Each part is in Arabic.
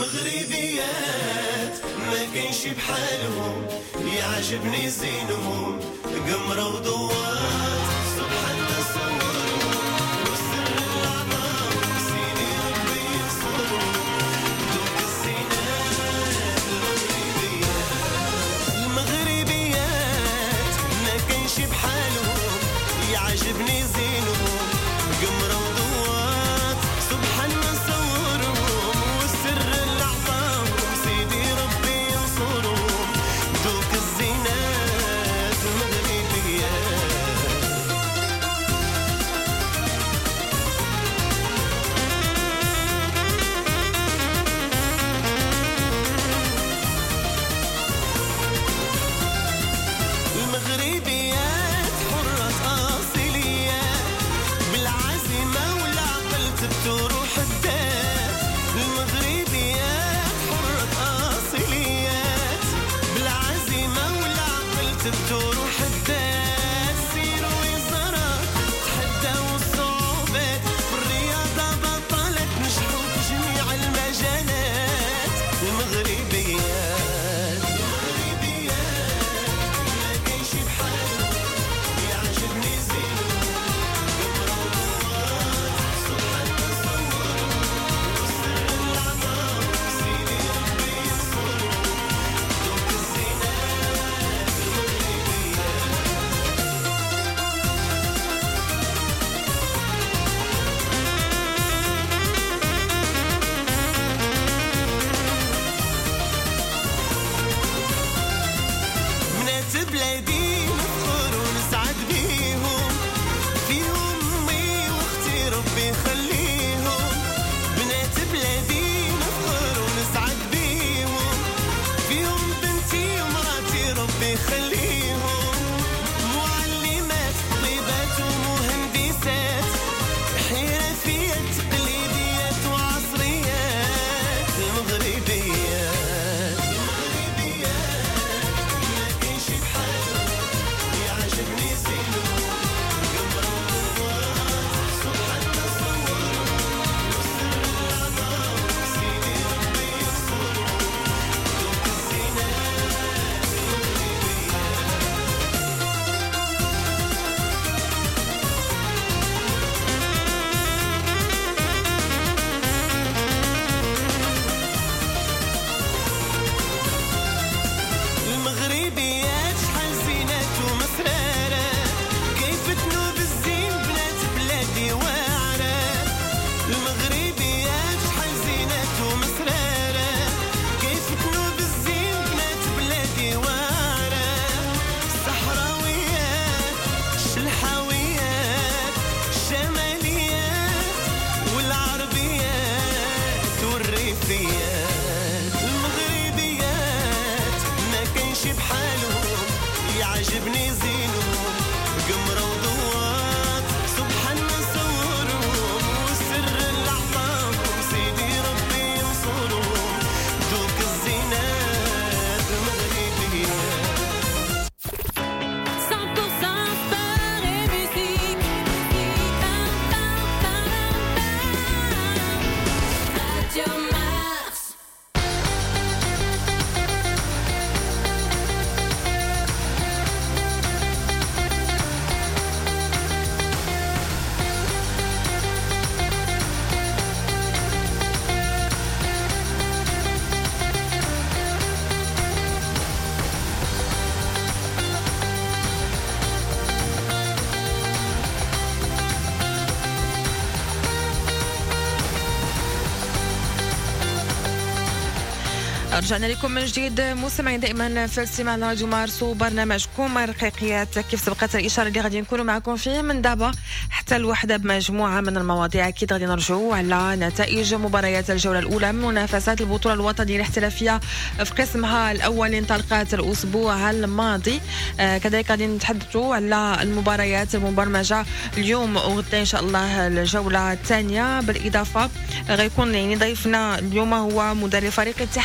المغربيات ما كاينش بحالهم يعجبني زينهم قمرة وضوات سبحان الله صورهم والسر العظام سيدي ربي ينصرهم دوك الزينات المغربيات ما كاينش بحالهم يعجبني زينهم قمرة وضوات سبحان الله صورهم والسر العظام سيدي ربي ينصرهم دوك الزينات المغربيات المغربيات حرة أصيلية بالعزيمة والعقل تروح الدات المغربيات حرة أصيليات بالعزيمة والعقل تروح الدات سيروا وزراء تحدوا الصعوبات والرياضة بطلت نجحوا في جميع المجالات المغربيات ما كاينش بحالهم يعجبني زينهم قمرة وضوات سبحان الله صورهم والسر العظام سيدي ربي ينصرهم دوك الزينات بنات بلادي نفخر ونسعد بيهم فيهم أمي واختي ربي يخليهم بنات بلادي نفخر ونسعد بيهم فيهم بنتي ومراتي ربي يخليهم معلمات طبيبات ومهندسات حرفيات تقليديات وعصريات المغربيات ما كاينش بحالهم يعجبني زينهم قمرة وضوات سبحان الله صورهم والسر العظام سيدي ربي ينصرهم دوك الزينات المغربيات شحال زينات ومسرارة كيف تنوب الزين بنات بلادي واعرة المغربيات شحال زينات ومسرارة كيف تنوب الزين بنات بلادي واعرة الصحراويات الشلحاويات الشماليات والعربيات والريفيات المغربيات ما كاينش بحالهم يعجبني زينهم قمرة وضوات سبحان الله صورهم والسر العظام سيدي ربي ينصرهم دوك الزينات المغربيات 100% sport et musique. Radio Mars. رجعنا لكم من جديد مستمعين دائما في الاستماع لراديو مارس وبرنامجكم رقيقيات. كيف سبقت الاشاره اللي غادي نكونوا معكم فيه من دابا حتى الوحده بمجموعه من المواضيع. اكيد غادي نرجعوا على نتائج مباريات الجوله الاولى من منافسات البطوله الوطنيه الاحترافيه في قسمها الاول اللي انطلقت الاسبوع الماضي. كذلك غادي نتحدثوا على المباريات المبرمجه اليوم وغدا ان شاء الله الجوله الثانيه. بالاضافه غيكون ضيفنا اليوم هو مدرب فريق اتحاد طنجة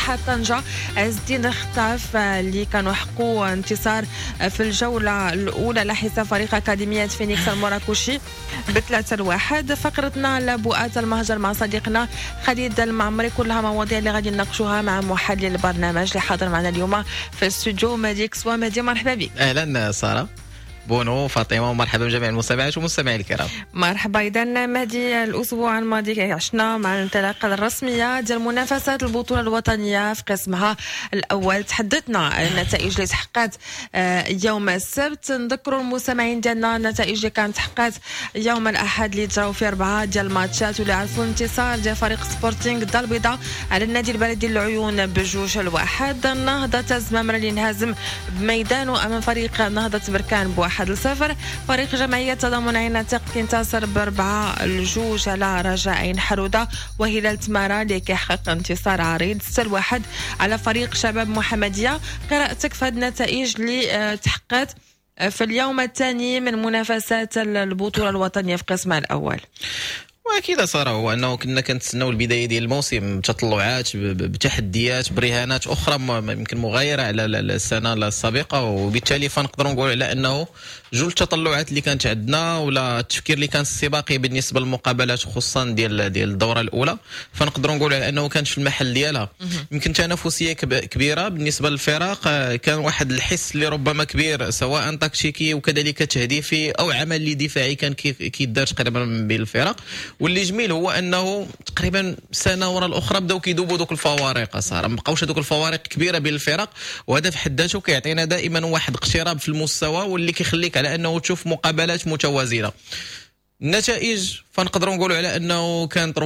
طنجة. عز الدين الخطاف اللي كانوا حققوا انتصار في الجولة الأولى على حساب فريق أكاديمية فينيكس المراكشي ب3-1. فقرتنا لبؤات المهجر مع صديقنا خالد المعمري، كلها مواضيع اللي غادي نناقشوها مع محلل البرنامج اللي حاضر معنا اليوم في الاستوديو ماديكس. ومادي مرحبا بك. اهلا ساره، بونو، فاطمه، ومرحبا بجميع المستمعات والمستمعين الكرام. مرحبا. اذا مادي، الاسبوع الماضي عشنا مع الانطلاقه الرسميه ديال منافسات البطوله الوطنيه في قسمها الاول. تحدثنا عن النتائج اللي تحققت يوم السبت. نذكروا المستمعين ديالنا النتائج اللي كانت تحققت يوم الاحد اللي جراو فيه 4 ديال الماتشات، واللي عرفوا الانتصار ديال فريق سبورتينغ الدار البيضاء على النادي البلدي العيون ب2-1. النهضه الزمامره اللي انهزم بميدانه امام فريق نهضه بركان ب1-0. فريق جمعية تضامن عين التق كينتصر ب4-2 على رجاء عين حرودة. وهلال تمارا اللي كيحقق انتصار عريض 6-1 على فريق شباب محمدية. قراءتك في هذه النتائج اللي تحققت في اليوم الثاني من منافسات البطولة الوطنية في قسمها الأول؟ واكيد صار هو انه كنا كنتسناو البدايه ديال الموسم بتطلعات، بتحديات، برهانات اخرى يمكن مغايره على السنه السابقه، وبالتالي فنقدروا نقول على انه جوج التطلعات اللي كانت عندنا ولا التفكير اللي كان السباقي بالنسبه للمقابلات خصوصا ديال الدوره الاولى، فنقدروا نقولوا على انه كانت في المحل ديالها. يمكن تنافسيه كبيره بالنسبه للفرق، كان واحد الحس اللي ربما كبير سواء تكتيكي وكذلك تهديفي او عمل دفاعي كان كيدار تقريبا بين الفرق. واللي جميل هو انه تقريبا سنه ورا الاخرى بداو كيذوبوا دوك الفوارق، صار ما بقاوش دوك الفوارق كبيره بين الفرق، وهذا في حد ذاته كيعطينا دائما واحد اقتراب في المستوى واللي كيخليك على انه تشوف مقابلات متوازنه. النتائج فنقدروا نقولوا على انه كانت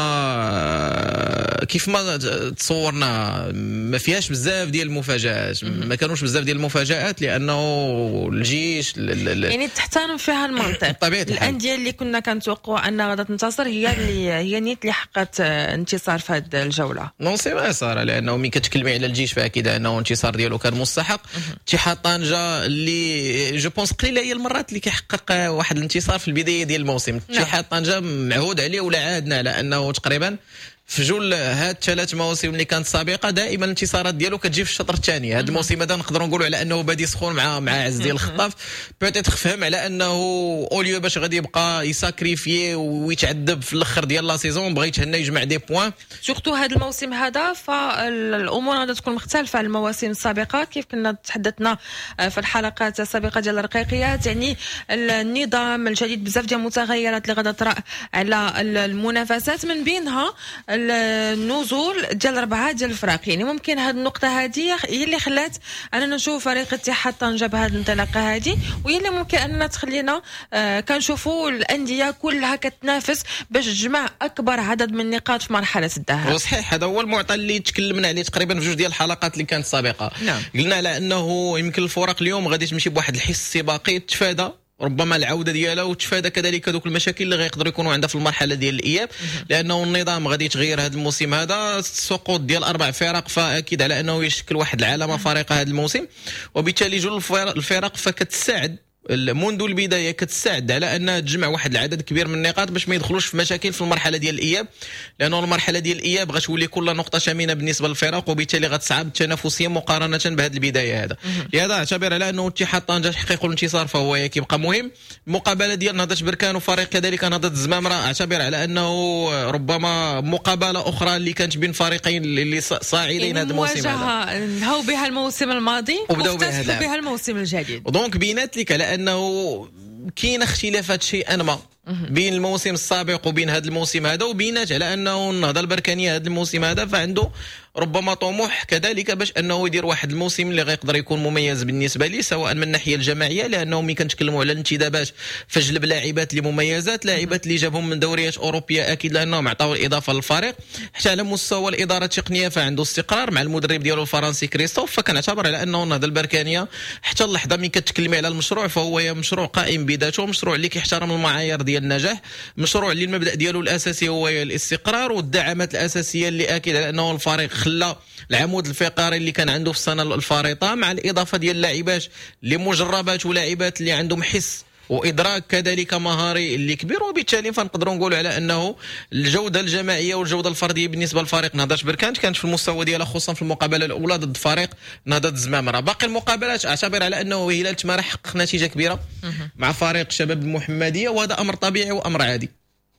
ربما كيف ما تصورنا، ما فيهاش بزاف ديال المفاجآت، ما كانوش بزاف ديال المفاجآت لانه الجيش يعني تحترم فيها المنطق. طبيعة الانديه اللي كنا كنتوقعوا انها غادا تنتصر هي نيت اللي حققت انتصار في هذه الجوله. نو سي ما صار، لانه ملي كتكلمي على الجيش فاكيد انه الانتصار ديالو كان مستحق. اتحاد طنجة اللي جو بونس قليله هي المرات اللي كيحقق واحد الانتصار في البدايه ديال الموسم. اتحاد طنجة معهود عليه ولا عادنا على انه تقريبا في جول هاد 3 مواسم اللي كانت سابقه دائما الانتصارات ديالو كتجي في الشطر الثاني. هذا الموسم هذا نقدروا نقولوا على انه بادي سخون مع عز ديال الخطاف، بوتيت فهم على انه اوليو باش غادي يبقى يساكريفي ويتعذب في الاخر ديال لا سيزون، بغى يتهنى يجمع دي بوين. سورتو هذا الموسم هذا فالامور غادي تكون مختلفه عن المواسم السابقه. كيف كنا تحدثنا في الحلقات السابقه ديال الرقيقيات، يعني النظام الجديد، بزاف ديال المتغيرات اللي غادا طرا على المنافسات، من بينها النزول ديال 4 ديال الفرق. يعني ممكن هذه النقطه هذه هي اللي خلات اننا نشوف فريق اتحاد طنجة بهذه الانطلاقه هذه، وهي اللي ممكن اننا تخلينا كنشوفوا الانديه كلها كتنافس باش تجمع اكبر عدد من النقاط في مرحله الذهاب. وصحيح هذا هو المعطى اللي تكلمنا عليه تقريبا في جوج ديال الحلقات اللي كانت سابقه. نعم. قلنا على انه يمكن الفرق اليوم غادي تمشي بواحد الحس سباقي تفادى ربما العوده ديالها، وتفادى كذلك دوك المشاكل اللي غيقدروا يكونوا عندها في المرحله ديال الاياب، لانه النظام غادي يتغير هذا الموسم هذا. السقوط ديال 4 فرق فاكيد على انه يشكل واحد العلامه فارقه هذا الموسم، وبالتالي جوج الفرق فكتساعد منذ البدايه كتساعد على انها تجمع واحد العدد كبير من النقاط باش ما يدخلوش في مشاكل في المرحله ديال الاياب، لانه المرحله ديال الاياب غتولي كل نقطه ثمينه بالنسبه للفرق، وبالتالي غتصعب التنافسيه مقارنه بهذه البدايه هذا. لهذا اعتبر على انه اتحاد طنجة تحقيق الانتصار فهو كيبقى مهم. المقابله ديال نهضه بركان وفريق كذلك نهضه الزمامره اعتبر على انه ربما مقابله اخرى اللي كانت بين فريقين اللي صاعدين هذا الموسم هذا، نهاو بها الموسم الماضي وفتحوا بها الموسم الجديد. ودونك بينات لك على انه كاين اختلافات شيئا ما بين الموسم السابق وبين هذا الموسم هذا، وبينات على انه النهضه البركانيه هذا الموسم هذا فعنده ربما طموح كذلك باش انه يدير واحد الموسم اللي غيقدر يكون مميز بالنسبه لي، سواء من الناحيه الجماعيه، لانه ملي كنتكلموا على الانتدابات فجلب لاعبات اللي مميزات، لاعبات اللي جابهم من دوريات اوروبيه اكيد لانهم عطاو الاضافه للفريق. حتى على مستوى الاداره التقنيه فعنده استقرار مع المدرب ديالو الفرنسي كريستوف، فكنعتبر على انه النهضه البركانيه حتى اللحظه ملي كتكلمي على المشروع فهو مشروع قائم بذاته، مشروع اللي كيحترم المعايير ديال النجاح، مشروع اللي المبدا ديالو الاساسي هو الاستقرار والدعامات الاساسيه اللي اكيد على انه الفريق خلى العمود الفقري اللي كان عنده في السنه الفارطه، مع الاضافه ديال اللاعبات اللي مجربات ولاعبات اللي عندهم حس وادراك كذلك مهاري اللي كبير، وبالتالي فنقدروا نقولوا على انه الجوده الجماعيه والجوده الفرديه بالنسبه لفريق نهضه بركان كانت في المستوى ديالها، خصوصا في المقابله الاولى ضد فريق نهضه الزمامره. باقي المقابلات اعتبر على انه هلال تمارا حقق نتيجه كبيره مع فريق شباب المحمديه، وهذا امر طبيعي وامر عادي.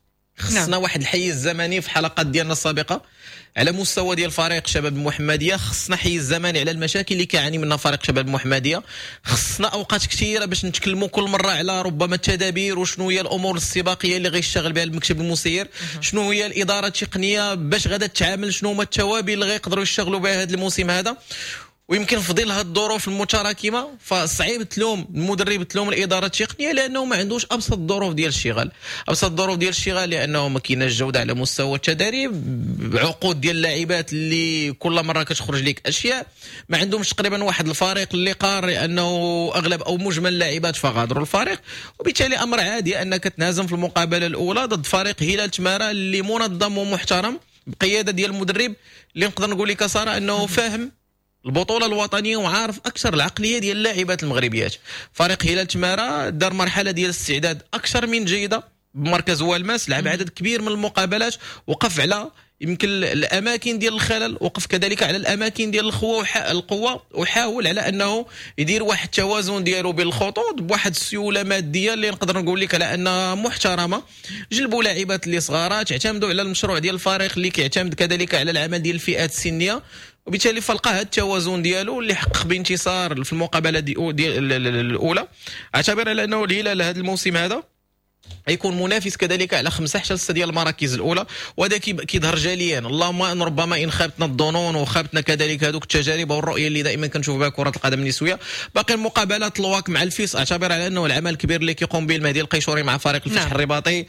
خصنا واحد الحيز زمني في حلقات ديالنا السابقه على مستوى ديال فريق شباب المحمديه، خصنا حيز زمني على المشاكل اللي كيعاني منها فريق شباب المحمديه، خصنا اوقات كثيره باش نتكلموا كل مره على ربما التدابير وشنو هي الامور الاستباقيه اللي غيشتغل بها المكتب المسير، شنو هي الاداره التقنيه باش غادا تتعامل، شنو هما التوابل اللي غيقدروا يشتغلوا بها هذا الموسم هذا. ويمكن في ظل هذه الظروف المتراكمه فصعيب تلوم المدرب تلوم الاداره التقنيه لانه ما عندوش ابسط الظروف ديال الشغل، ابسط الظروف ديال الشغل لانه ما كايناش جوده على مستوى التدريب، عقود ديال اللاعبات اللي كل مره كتخرج لك اشياء، ما عندهمش تقريبا واحد الفريق اللي قار لانه اغلب او مجمل اللاعبات فغادروا الفريق، وبالتالي امر عادي انك تنهزم في المقابله الاولى ضد فريق هلال تمارا اللي منظم ومحترم بقياده ديال المدرب اللي نقدر نقول لك صراحه انه فاهم البطوله الوطنيه وعارف اكثر العقليه ديال اللاعبات المغربيات. فريق هلال تمارا دار مرحله ديال الاستعداد اكثر من جيده بمركز والماس، لعب عدد كبير من المقابلات، وقف على يمكن الاماكن ديال الخلل، وقف كذلك على الاماكن ديال القوه وحاول على انه يدير واحد التوازن ديالو بين الخطوط بواحد السيوله ماديه اللي نقدر نقول لك على انها محترمه. جلبوا لاعبات اللي صغارات، اعتمدوا على المشروع ديال الفريق اللي كيعتمد كذلك على العمل ديال الفئات السنيه، وبالتالي فلقى هذا التوازن ديالو اللي حقق بانتصار في المقابله ديال الاولى. اعتبر على انه الهلال هذا الموسم هذا يكون منافس كذلك على 15 ديال المراكز الاولى، وهذا كيظهر جليا. اللهم ان ربما ان خابتنا الظنون وخابتنا كذلك هذوك التجارب والرؤيه اللي دائما كنشوف بها كره القدم النسويه. باقي المقابلات الواك مع الفيس اعتبر على انه العمل الكبير اللي كيقوم به المهدي القيشوري مع فريق الفتح الرباطي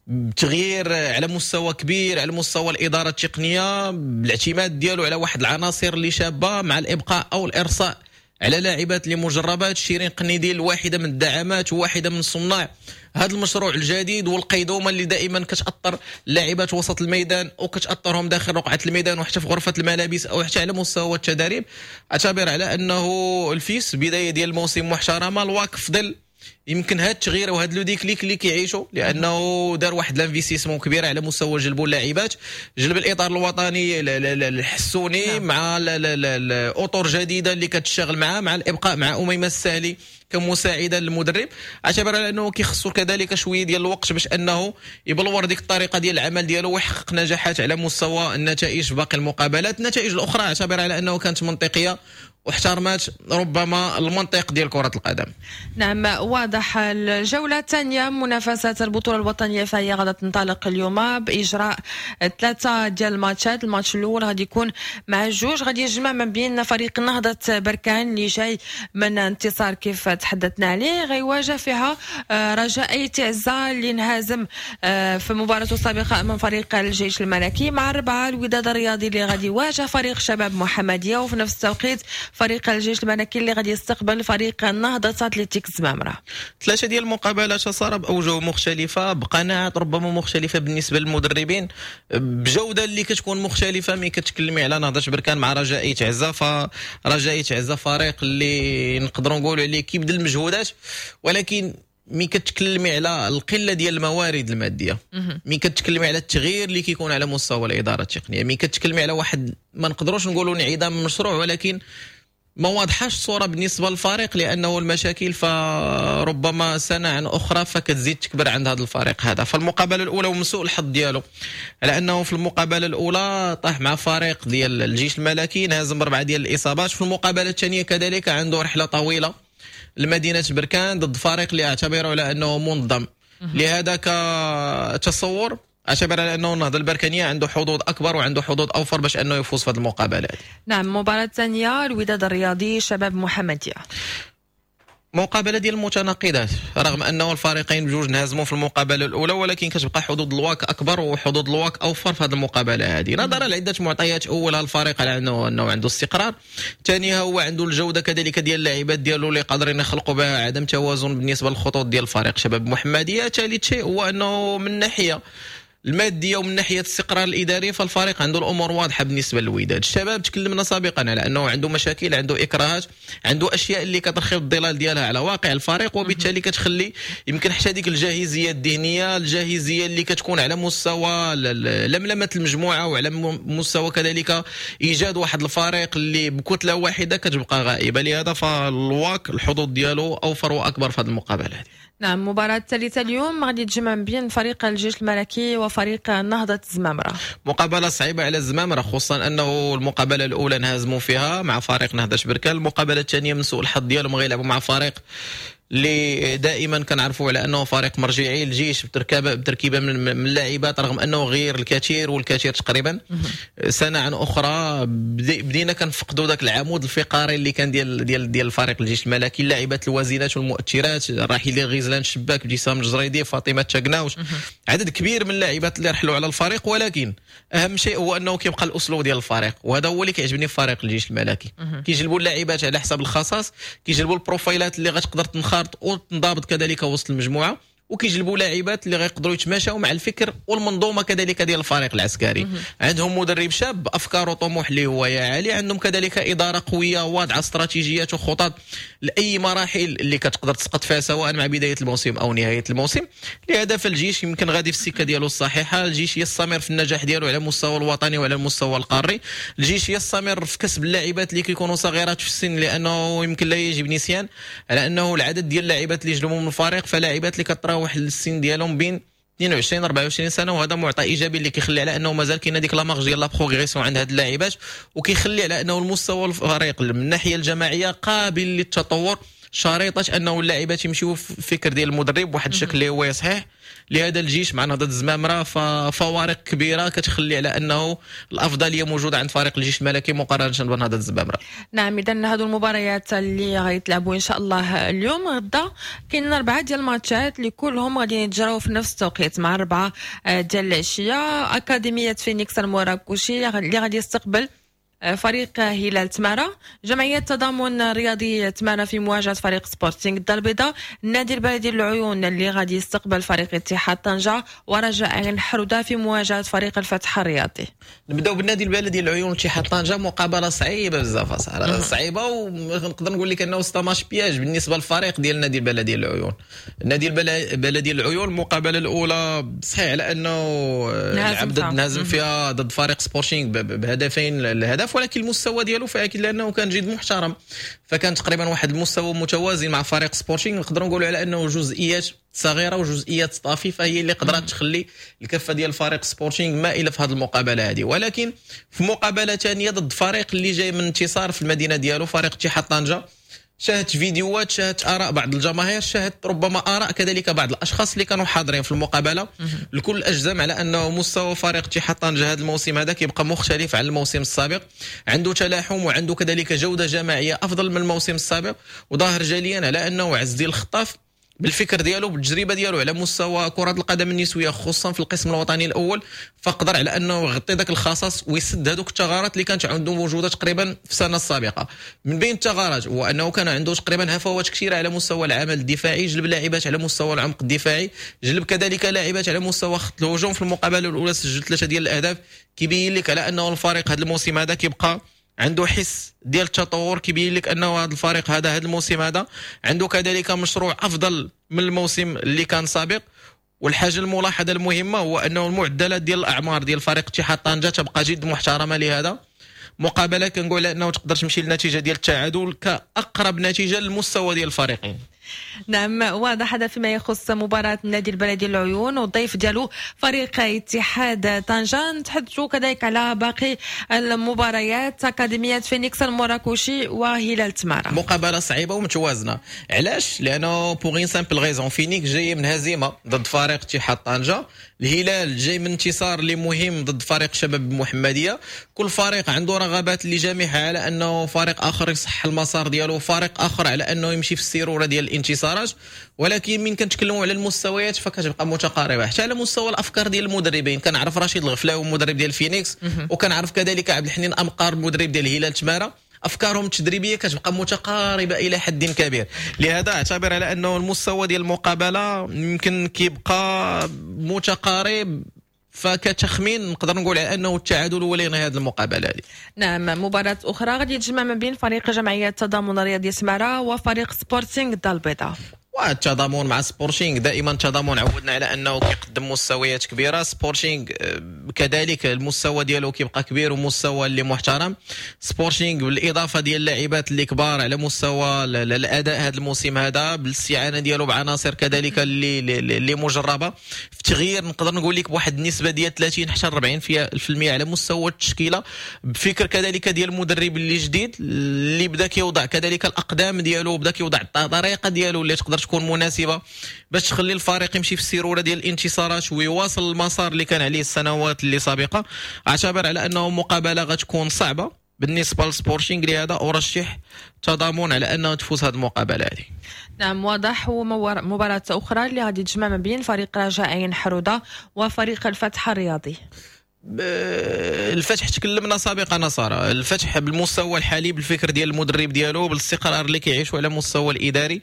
تغيير على مستوى كبير على مستوى الاداره التقنيه، بالاعتماد ديالو على واحد العناصر اللي شابه مع الابقاء او الارصاء على لاعبات اللي مجربات. شيرين قنيديل واحده من الدعامات وواحده من صناع هذا المشروع الجديد والقيدومه اللي دائما كتاثر لاعبات وسط الميدان وكتاثرهم داخل رقعه الميدان وحتى في غرفه الملابس او حتى على مستوى التدريب. اعتبر على انه الفيس بدايه ديال الموسم محترمه. الواك فضل يمكن هذا التغيير وهذا لو ديكليك اللي كيعيشوا لانه دار واحد لانفيستيسمون كبير على مستوى جلب اللاعبات، جلب الاطار الوطني الحسوني مع الاطر جديده اللي كتشتغل معاه، مع الابقاء مع اميمه السالي كمساعده للمدرب. اعتبر على انه كيخصو كذلك شويه ديال الوقت باش انه يبلور ديك الطريقه ديال العمل ديالو ويحقق نجاحات على مستوى النتائج في باقي المقابلات. النتائج الاخرى اعتبر على انه كانت منطقيه واحترمت ربما المنطق ديال كرة القدم. نعم واضح. الجولة الثانية منافسات البطولة الوطنية فهي غادة تنطلق اليوم بإجراء 3 ديال الماتشات. الماتش الأول غادي يكون مع الجوج، غادي يجمع ما بين فريق نهضة بركان اللي جاي من انتصار كيف تحدثنا عليه، غيواجه فيها رجاء تعزة اللي انهزم في مباراته السابقة أمام فريق الجيش الملكي. مع 4 الوداد الرياضي اللي غادي يواجه فريق شباب محمدية، وفي نفس التوقيت فريق الجيش الملكي اللي غادي يستقبل فريق نهضة أتلتيك زمامرة. 3 ديال المقابلات صار بأوجه مختلفة بقناعات ربما مختلفة بالنسبة للمدربين، بجودة اللي كتكون مختلفة. مي كتكلمي على نهضة بركان مع رجاء تعزة، فرجاء تعزة فريق اللي نقدروا نقولوا عليه كيبذل المجهودات، ولكن مي كتكلمي على القله ديال الموارد الماديه، مي كتكلمي على التغيير اللي كيكون على مستوى الاداره التقنيه، مي كتكلمي على واحد ما نقدروش نقولوا انعدام المشروع، ولكن ما واضحاش الصوره بالنسبه للفريق لانه المشاكل فربما سنه عن اخرى فكتزيد تكبر عند هذا الفريق هذا. فالمقابله الاولى ومن سوء الحظ ديالو على انه في المقابله الاولى طاح مع فريق ديال الجيش الملكي نهزم 4 ديال الاصابات. في المقابله الثانيه كذلك عنده رحله طويله لمدينه بركان ضد فريق اللي اعتبره على انه منظم، لهذا كتصور اعتبر على انه النهضه البركانيه عنده حظوظ اكبر وعنده حظوظ اوفر باش انه يفوز في هذه المقابلات. نعم. المباراه الثانيه الوداد الرياضي شباب محمديه، مقابله ديال المتناقضات رغم انه الفريقين بجوج نهزموا في المقابله الاولى، ولكن كتبقى حظوظ الواك اكبر وحظوظ الواك اوفر في هذه المقابله هذه نظرا لعده معطيات. اولها الفريق على انه عنده استقرار، ثانيها هو عنده الجوده كذلك ديال اللاعبات ديالو اللي قادرين يخلقوا بها عدم توازن بالنسبه للخطوط ديال الفريق شباب محمديه. ثالث شيء هو انه من ناحيه الماديه ومن ناحيه الاستقرار الاداري فالفريق عنده الامور واضحه بالنسبه للوداد. الشباب تكلمنا سابقا على انه عنده مشاكل، عنده اكراهات، عنده اشياء اللي كترخي الظلال ديالها على واقع الفريق، وبالتالي كتخلي يمكن حتى ديك الجاهزيه الذهنيه، الجاهزيه اللي كتكون على مستوى لملمه المجموعه وعلى مستوى كذلك ايجاد واحد الفريق اللي بكتله واحده كتبقى غائبه. لهذا فالواك الحظوظ ديالو اوفر واكبر في هذه المقابله هذه. نعم، مباراة الثالثة اليوم غادي تجمع بين فريق الجيش الملكي وفريق نهضة الزمامرة. مقابلة صعيبة على الزمامرة، خصوصا أنه المقابلة الأولى انهزموا فيها مع فريق نهضة بركان. المقابلة الثانية من سوء الحظ ديالهم غيلعبوا مع فريق اللي دائما كنعرفوا على انه فريق مرجعي. الجيش بتركيبه من اللاعبات رغم انه غير الكثير تقريبا سنه عن اخرى بدينا كنفقدوا ذاك العمود الفقري اللي كان ديال الفريق الجيش الملكي. اللاعبات الوازنات والمؤثرات، الراحلين غزلان الشباك، ابتسام الجزريدي، فاطمه تشاكناوش، عدد كبير من اللاعبات اللي رحلوا على الفريق. ولكن اهم شيء هو انه كيبقى الاسلوب ديال الفريق، وهذا هو اللي كيعجبني في فريق الجيش الملكي. كيجلبوا اللاعبات على حساب الخصاص، كيجلبوا البروفايلات اللي غتقدر تنخرط وتنضبط كذلك وسط المجموعه، وكيجلبوا لاعبات اللي غيقدروا يتماشاو مع الفكر والمنظومه كذلك ديال الفريق العسكري. عندهم مدرب شاب افكار وطموح اللي هو عالي، عندهم كذلك اداره قويه واضعه استراتيجيات وخطط لاي مراحل اللي كتقدر تسقط فيها سواء مع بدايه الموسم او نهايه الموسم. لهذا فالجيش يمكن غادي في السكه ديالو الصحيحه. الجيش يستمر في النجاح ديالو على المستوى الوطني وعلى المستوى القاري. الجيش يستمر في كسب اللاعبات اللي كيكونوا صغيرات في السن، لانه يمكن لا يجب نسيان على انه العدد ديال اللاعبات اللي جلبوا من الفريق فلاعبات اللي كتراوح السن ديالهم بين 22 24 سنه، وهذا معطى ايجابي اللي كيخلي على انه مازال كاينه ديك لا مارج ديال لا بروغريسيون عند هاد اللاعبات، وكيخلي على انه المستوى الفريق من الناحيه الجماعيه قابل للتطور، شريطه انه اللاعبات يمشيو في فكر ديال المدرب بواحد الشكل اللي هو صحيح. لهذا الجيش مع نهضة الزمامرة ففوارق كبيرة كتخلي على أنه الأفضلية موجودة عند فريق الجيش الملكي مقارنة بنهضة الزمامرة. نعم، إذن هذو المباريات اللي غيتلعبوا إن شاء الله اليوم. غدا كاين 4 ديال الماتشات اللي كلهم غادي يتجراو في نفس التوقيت مع 4 ديال العشية. أكاديمية فينيكس المراكشي اللي غادي يستقبل فريق هلال تمارا. جمعية تضامن رياضي تمارا في مواجهة فريق سبورتينغ الدار البيضاء. النادي البلدي العيون اللي غادي يستقبل فريق اتحاد طنجة. ورجاء عين حرودة في مواجهة فريق الفتح الرياضي. نبداو بالنادي البلدي العيون اتحاد طنجة. مقابلة صعيبة بزاف صراحة، صعيبة، ونقدر نقول لك انه استماش بياج بالنسبة للفريق ديال النادي البلدي العيون. النادي البلدي العيون المقابلة الأولى صحيح على انه نهزم فيها ضد فريق سبورتينغ بهدفين الهدف، ولكن المستوى ديالو فاكيد لانه كان جد محترم، فكان تقريبا واحد المستوى متوازن مع فريق سبورتينغ. نقدروا نقولوا على انه جزئيات صغيره وجزئيات طفيفه هي اللي قدرت تخلي الكفه ديال فريق سبورتينغ مائله في هذه المقابله هذه. ولكن في مقابله ثانيه ضد فريق اللي جاي من انتصار في المدينه ديالو، فريق اتحاد طنجة، شاهدت فيديوهات، شاهدت آراء بعض الجماهير، شاهدت ربما آراء كذلك بعض الأشخاص اللي كانوا حاضرين في المقابلة. الكل أجزم على أنه مستوى فريق اتحاد طنجة هذا الموسم هذا كيبقى مختلف عن الموسم السابق، عنده تلاحم وعنده كذلك جودة جماعية أفضل من الموسم السابق، وظاهر جليا على أنه عز ديال الخطاف بالفكر ديالو بالتجربه ديالو على مستوى كره القدم النسويه خصوصا في القسم الوطني الاول، فقدر على انه يغطي ذاك الخصاص ويسد هذوك الثغرات اللي كانت عنده موجوده تقريبا في السنه السابقه. من بين الثغرات هو انه كان عنده تقريبا هفوات كثيره على مستوى العمل الدفاعي، جلب لاعبات على مستوى العمق الدفاعي، جلب كذلك لاعبات على مستوى خط الهجوم. في المقابله الاولى سجل 3 ديال الاهداف، كيبين لك على انه الفريق هذا الموسم هذا كيبقى عنده حس ديال التطور، كيبين لك انه هذا الفريق هذا الموسم هذا عنده كذلك مشروع افضل من الموسم اللي كان سابق. والحاجه الملاحظه المهمه هو انه المعدلات ديال الاعمار ديال فريق اتحاد طنجة تبقى جد محترمه. لهذا مقابله كنقول انه تقدر تمشي للنتيجه ديال التعادل كاقرب نتيجه للمستوى ديال الفريقين. نعم، واضح. هذا فيما يخص مباراة النادي البلدي العيون والضيف ديالو فريق اتحاد طنجة. نتحدثوا كذلك على باقي المباريات، أكاديمية فينيكس المراكشي وهلال تمارا. مقابلة صعيبة ومتوازنة. علاش؟ لأنه بوغين سامبل غيزون فينيكس جاي من هزيمة ضد فريق اتحاد طنجة، الهلال جاي من انتصار اللي مهم ضد فريق شباب المحمدية. كل فريق عنده رغبات اللي جامحة على أنه فريق آخر يصح المسار ديالو، فريق آخر على أنه يمشي في السيرورة ديال الانتصارات. ولكن من كنتكلموا على المستويات فكتبقى متقاربه، حتى على مستوى الافكار ديال المدربين. كنعرف رشيد الغفلاوي المدرب ديال فينيكس، وكنعرف كذلك عبد الحنين امقار المدرب ديال هلال تمارا، افكارهم التدريبيه كتبقى متقاربه الى حد كبير. لهذا اعتبر على انه المستوى ديال المقابله يمكن كيبقى متقارب فكتخمين نقدر نقول على انه التعادل هو اللي ينهي هذه المقابله هذه. نعم، مباراة أخرى غادي تجمع ما بين فريق جمعية التضامن الرياضي سمارة وفريق سبورتينغ الدار البيضاء. والتضامن مع سبورتينغ دائما التضامن عودنا على انه كيقدم مستويات كبيره. سبورتينغ كذلك المستوى ديالو كيبقى كبير ومستوى اللي محترم. سبورتينغ بالاضافه ديال اللاعبات اللي كبار على مستوى الاداء هذا الموسم هذا، بالاستعانه ديالو بعناصر كذلك اللي مجربه في تغيير، نقدر نقول لك بواحد النسبه ديال 30 حتى 40% على مستوى التشكيله، بفكر كذلك ديال المدرب اللي جديد اللي بدا كيوضع كذلك الاقدام ديالو، بدا كيوضع الطريقه ديالو اللي تقدر تكون مناسبة باش تخلي الفريق يمشي في السيرورة ديال الانتصارات ويواصل المسار اللي كان عليه السنوات اللي سابقة. اعتبر على انه مقابلة غتكون صعبة بالنسبة للسبورتينغ، لهذا ارشح تضامن على انه تفوز هذه المقابلة هذه. نعم واضح. ومباراة اخرى اللي غادي تجمع ما بين فريق رجاء عين حرودة وفريق الفتح الرياضي. الفتح تكلمنا سابقا سارة، الفتح بالمستوى الحالي بالفكر ديال المدرب ديالو بالاستقرار اللي كيعيشوا على مستوى الاداري،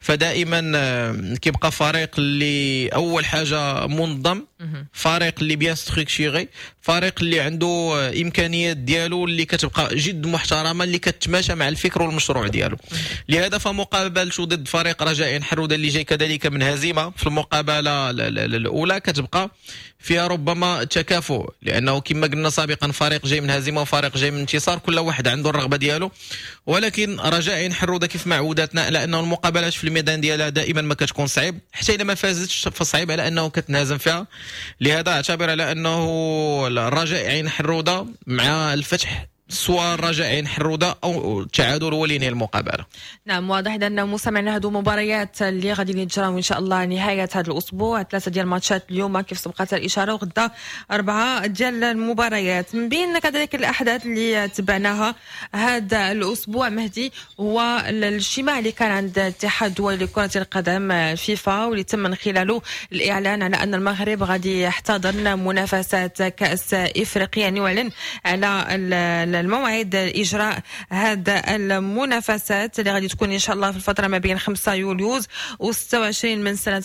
فدائما كيبقى فريق اللي اول حاجه منظم، فريق اللي بيان ستركتوري، فريق اللي عنده امكانيات ديالو اللي كتبقى جد محترمه اللي كتماشى مع الفكر والمشروع ديالو. لهذا فمقابلته ضد فريق رجاء حرودة اللي جاي كذلك من هزيمه في المقابله الاولى كتبقى فيها ربما تكافؤ، لانه كما قلنا سابقا فريق جاي من هزيمه وفريق جاي من انتصار، كل واحد عنده الرغبه ديالو. ولكن رجاء حرودة كيف ما عودتنا لانه المقابلات في الميدان ديالها دائما ما كتكون صعيب، حتى اذا ما فازتش فصعيب على انه كتنهزم فيها. لهذا اعتبر على انه الرجاء عين حرودة مع الفتح سواء الرجاء عين حرودة او التعادل هو اللي ينهي المقابله. نعم واضح لان مستمعينا هذو مباريات اللي غادي يتجراو ان شاء الله نهايه هذا الاسبوع، 3 ديال الماتشات اليوم كيف سبقت الاشاره، وغدا 4 ديال المباريات. من بين كذلك الاحداث اللي تبعناها هذا الاسبوع مهدي هو الاجتماع اللي كان عند الاتحاد الدولي لكره القدم فيفا، واللي تم من خلاله الاعلان على ان المغرب غادي يحتضن منافسات كاس افريقيا، يعني يعلن على الموعد إجراء هذا المنافسات اللي غادي تكون إن شاء الله في الفترة ما بين 5 يوليو و26 من سنة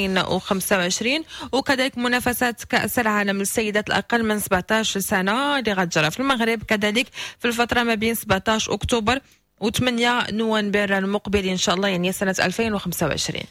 2025، وكذلك منافسات كأس العالم للسيدات الأقل من 17 سنة اللي غتجرى في المغرب كذلك في الفترة ما بين 17 أكتوبر و8 نوفمبر المقبل إن شاء الله، يعني سنة 2025.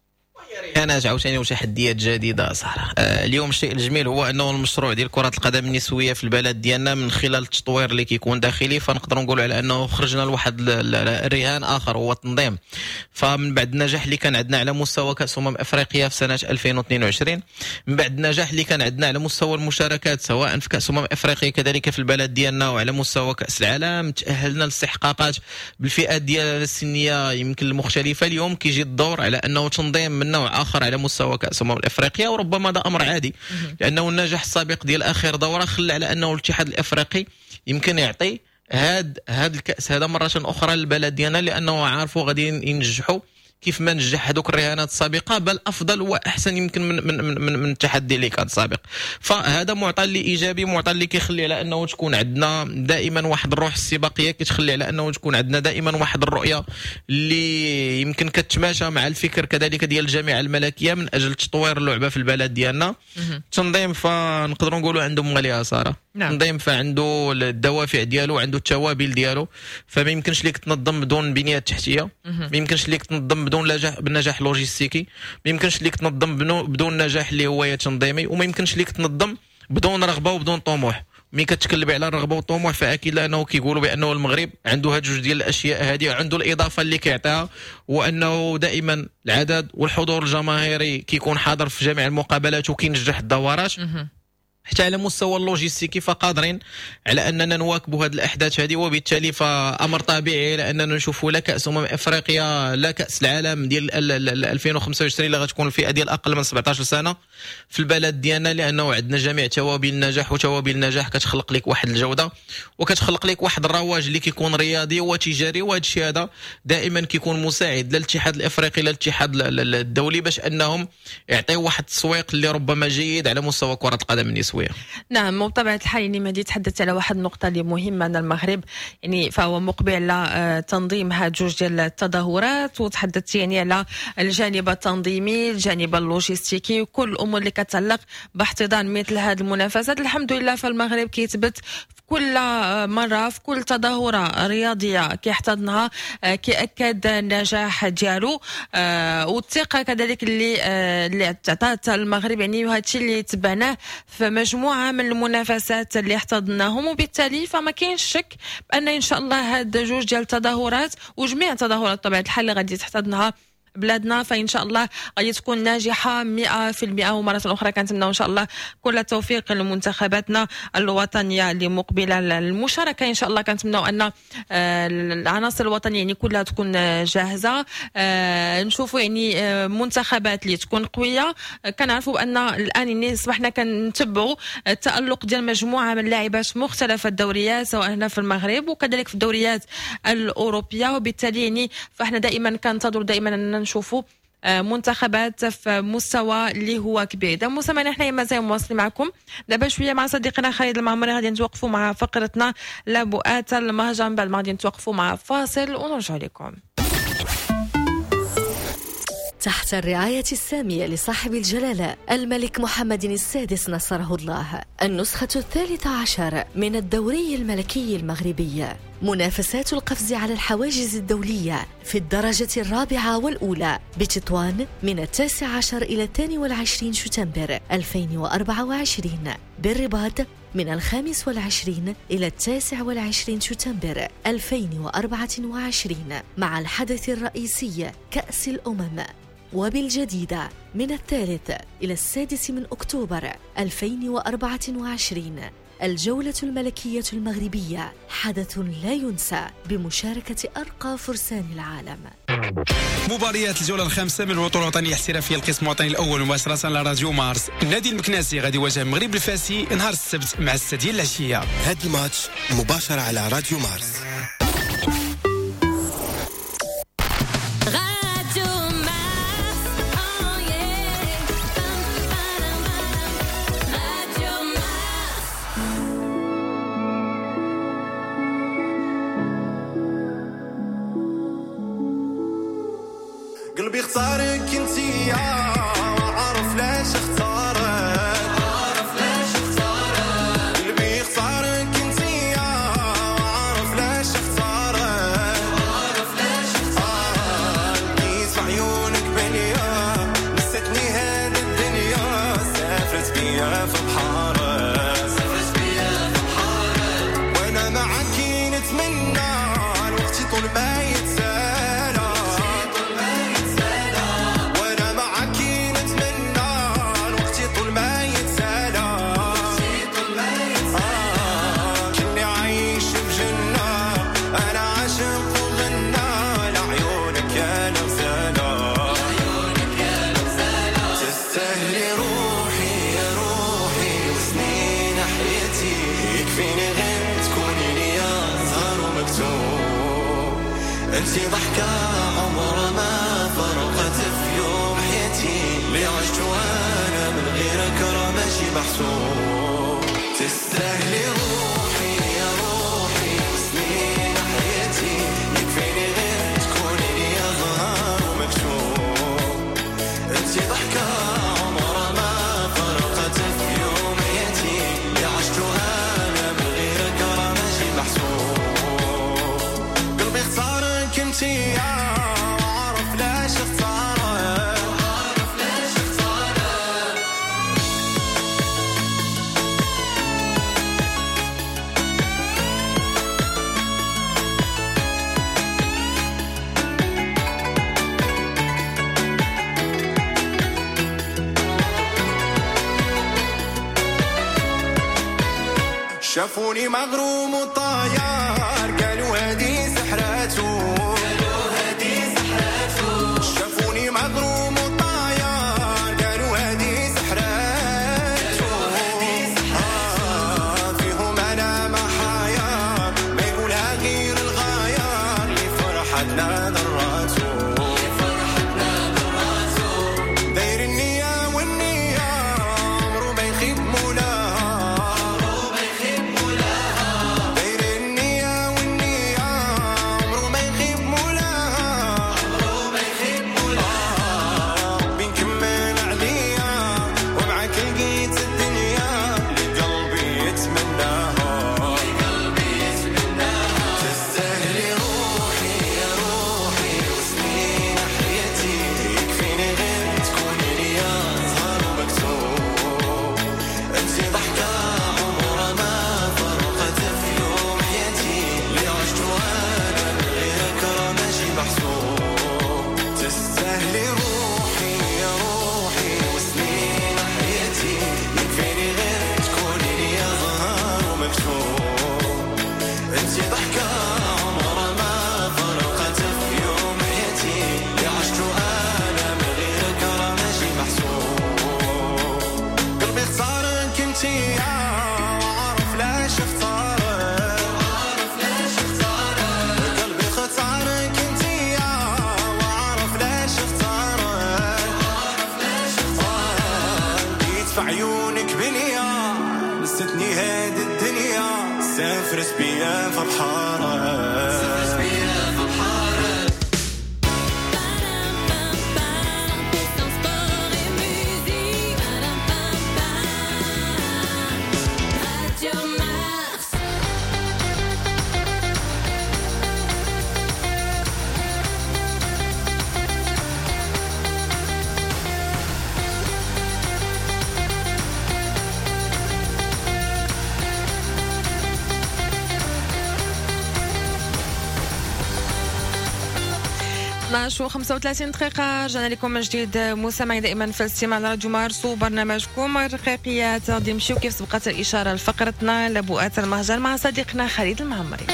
انا عاوتاني وتحديات جديده صراحه. اليوم الشيء الجميل هو انه المشروع ديال كره القدم النسويه في البلد ديالنا من خلال التطوير اللي كيكون داخلي، فنقدر نقول على انه خرجنا لواحد الرهان اخر هو التنظيم. فمن بعد النجاح اللي كان عندنا على مستوى كاس افريقيا في سنه 2022، من بعد النجاح اللي كان عندنا على مستوى المشاركات سواء في كاس افريقيا كذلك في البلد ديالنا وعلى مستوى كاس العالم، تاهلنا لاستحقاقات بالفئات ديال السنيه يمكن المختلفه. اليوم كيجي الدور على انه تنظيم من نوع اخر على مستوى كاس افريقيا، وربما ده امر عادي لانه النجاح السابق ديال اخر دوره خلى على انه الاتحاد الافريقي يمكن يعطي هاد الكاس هذا مره اخرى للبلد ديالنا، لانه عارفوا غادي ينجحوا كيف ما نجح هذوك الرهانات السابقه، بل افضل واحسن يمكن من التحدي اللي كان سابق. فهذا معطى اللي ايجابي، معطى اللي كيخلي على انه تكون عندنا دائما واحد الروح السباقيه، كتخلي على انه تكون عندنا دائما واحد الرؤيه اللي يمكن كتماشى مع الفكر كذلك ديال الجامعه الملكيه من اجل تطوير اللعبه في البلد ديالنا. تنظيم فنقدروا نقولوا عندهم غاليه صراحه. تنظيم فعنده الدوافع ديالو، عنده التوابل ديالو، فما يمكنش ليك تنظم بدون بنيه تحتيه، ما يمكنش ليك تنظم بدون نجاح لوجستيكي، ما يمكنش ليك تنظم بدون نجاح اللي هو تنظيمي، وما يمكنش ليك تنظم بدون رغبه وبدون طموح. ملي كتكلم على الرغبه والطموح فاكيد لانه كيقولوا بانه المغرب عنده هاد جوج ديال الاشياء هذه، عنده الاضافه اللي كيعطيها وانه دائما العدد والحضور الجماهيري كيكون حاضر في جميع المقابلات وكينجح الدورات، حتى على مستوى اللوجستيكي فقادرين على اننا نواكبوا هذه الاحداث هذه. وبالتالي فامر طبيعي لاننا نشوفوا لا كاس افريقيا لا كاس العالم ديال 2025 اللي غتكون الفئه ديال اقل من 17 سنه في البلد ديالنا، لانه عندنا جميع توابل النجاح، وتوابل النجاح كتخلق لك واحد الجوده وكتخلق لك واحد الرواج اللي كيكون رياضي وتجاري، وهذا الشيء هذا دائما كيكون مساعد للاتحاد الافريقي للاتحاد الدولي باش انهم يعطيو واحد التسويق اللي ربما جيد على مستوى كره القدم النسويه. التسويه. نعم، وبطبيعة الحال يعني مهدي تحدثت على واحد النقطة اللي مهمة أن المغرب يعني فهو مقبل على تنظيم هاد جوج ديال التظاهرات، وتحدثت يعني على الجانب التنظيمي الجانب اللوجستيكي وكل الأمور اللي كتعلق باحتضان مثل هاد المنافسات. الحمد لله فالمغرب كيثبت في كل مرة في كل تظاهرة رياضية كيحتضنها كيأكد النجاح ديالو والثقة كذلك اللي تعطات المغرب يعني، وهذا الشيء اللي تبعناه في مجموعة من المنافسات اللي احتضناهم، وبالتالي فما كاينش شك بأن إن شاء الله هاد جوج ديال التظاهرات وجميع التظاهرات بطبيعة الحال اللي غادي تحتضنها بلادنا فإن شاء الله غادي تكون ناجحة 100%. ومرة أخرى كنتمناو إن شاء الله كل التوفيق لمنتخباتنا الوطنية اللي مقبلة للمشاركة إن شاء الله. كنتمناو أن العناصر الوطنية يعني كلها تكون جاهزة، نشوفوا يعني منتخبات اللي تكون قوية. كنعرفوا بأن الآن يعني أصبحنا كنتبعوا التألق ديال مجموعة من اللاعبات مختلف الدوريات سواء هنا في المغرب وكذلك في الدوريات الأوروبية، وبالتالي يعني فإحنا دائما كننتظروا دائما أن نشوفوا منتخبات في مستوى اللي هو كبير. إذا مستمعينا احنا مازال مواصلين معكم دابا شويه مع صديقنا خالد المعمري، غادي نتوقفوا مع فقرتنا لبؤات المهرجان، بعد ما غادي نتوقفوا مع فاصل ونرجع لكم. تحت الرعاية السامية لصاحب الجلالة الملك محمد السادس نصره الله، النسخة 13 من الدوري الملكي المغربي، منافسات القفز على الحواجز الدولية في الدرجة الرابعة والأولى بتطوان من 19 إلى 22 شتنبر 2024، بالرباط من 25 إلى 29 شتنبر 2024 مع الحدث الرئيسي كأس الأمم، وبالجديدة من 3 إلى 6 من أكتوبر 2024 الجولة الملكية المغربية، حدث لا ينسى بمشاركة أرقى فرسان العالم. مباريات الجولة الخامسة من البطولة الوطنية الاحترافية القسم الوطني الأول مباشرة على راديو مارس. النادي المكناسي غادي يواجه المغرب الفاسي نهار السبت مع 6 ديال العشية. هذا الماتش مباشرة على راديو مارس. قلبي اختارك انتي وعارف ليش اختارك، قلبي اختارك انتي وعارف ليش اختارك، لقيت في عيونك بليا نستني هاد الدنيا، سافرت بيا في بحارك، وانا معاكي نتمنى الوقت طول ما يتسالى، انتي ضحكة عمرها ما فرقت في يوم حياتي، اللي عشت وانا من غيرك راه ماشي محسوب، تستاهلي روحي يا روحي وسنين حياتي، يكفيني غير تكوني لي ظهر ومكتوب، انتي ضحكة عمرها ما فرقت في يوم حياتي، اللي عشت وانا من غيرك راه ماشي محسوب، قلبي اختارك انتي وعارف ليش اختارك، شافوني مغروم وطاير قالوا هادي سحراته، شافوني مغروم وطاير قالوا هادي سحراته، فيهم انا ما حيار ما يقولها غير الغاير، اللي فرحتنا دراته، داير النية والنية عمرو ما يخيب مولاها، في عيونك بنية نستني هاد الدنيا سافرت بيا في بحارك و 35 دقيقة رجعنا لكم من جديد مستمعين دائما في الاستماع على راديو مارس وبرنامجكم الرقيقيات. غادي نمشيو كيف سبقت الإشارة لفقرتنا لبؤات المهجر مع صديقنا خالد المعمري.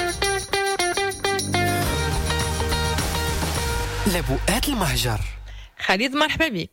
لبؤات المهجر. خالد مرحبا بك.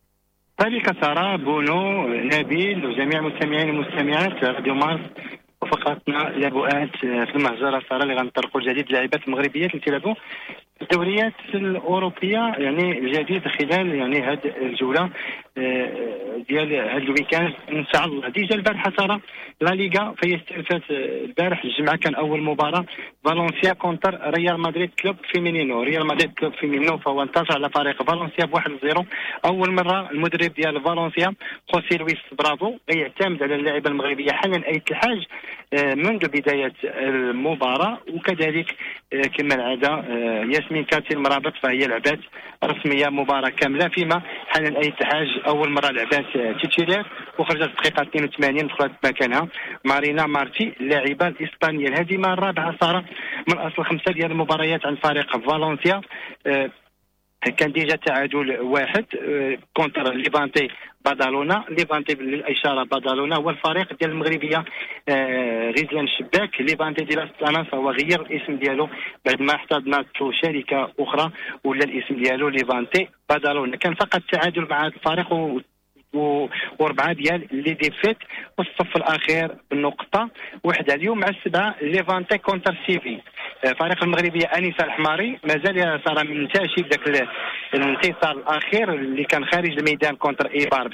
بك سارة بونو نبيل وجميع المستمعين والمستمعات راديو مارس وفقرتنا لبؤات في المهجر سارة اللي غنطرقوا الجديد اللاعبات المغربيات اللي تلعبوا الدوريات الأوروبية يعني الجديد خلال يعني هذه الجولة ديال هذا الويكاند ان شاء الله. ديجا البارحة ترى لا ليغا فهي استلفت البارح الجمعة كان أول مباراة فالنسيا كونتر ريال مدريد كلوب فيمينينو. ريال مدريد كلوب فيمينينو فهو انتصر على فريق فالنسيا ب1-0. أول مرة المدرب ديال فالنسيا خوسي لويس برافو يعتمد على اللاعبة المغربية حنان أيت الحاج منذ بداية المباراة، وكذلك كما العادة ياسمين كاتي المرابط فهي لعبات رسمية مباراة كاملة، فيما حنان أيت الحاج أول مرة لعبات تيتيلير وخرجت الدقيقة 82 دخلت مكانها مارينا مارتي اللاعبة الإسبانية. الهزيمة الرابعة صار من أصل 5 ديال المباريات عن فريق فالنسيا. كان ديجا تعادل 1 كونتر ليفانتي بادالونا. ليفانتي للاشاره بادالونا هو الفريق ديال المغربيه غزلان الشباك. ليفانتي ديال استانا فهو غير الاسم ديالو بعد ما احتضنت شركه اخرى ولا الاسم ديالو ليفانتي بادالونا. كان فقط تعادل مع هذا الفريق و4 ديال لي ديفيت والصف الاخير بنقطه واحده. اليوم مع 7 ليفانتي كونتر سيفي فريق المغربيه انيسه الحماري مازال صار منتشي بداك الانتصار الاخير اللي كان خارج الميدان كونتر ايبار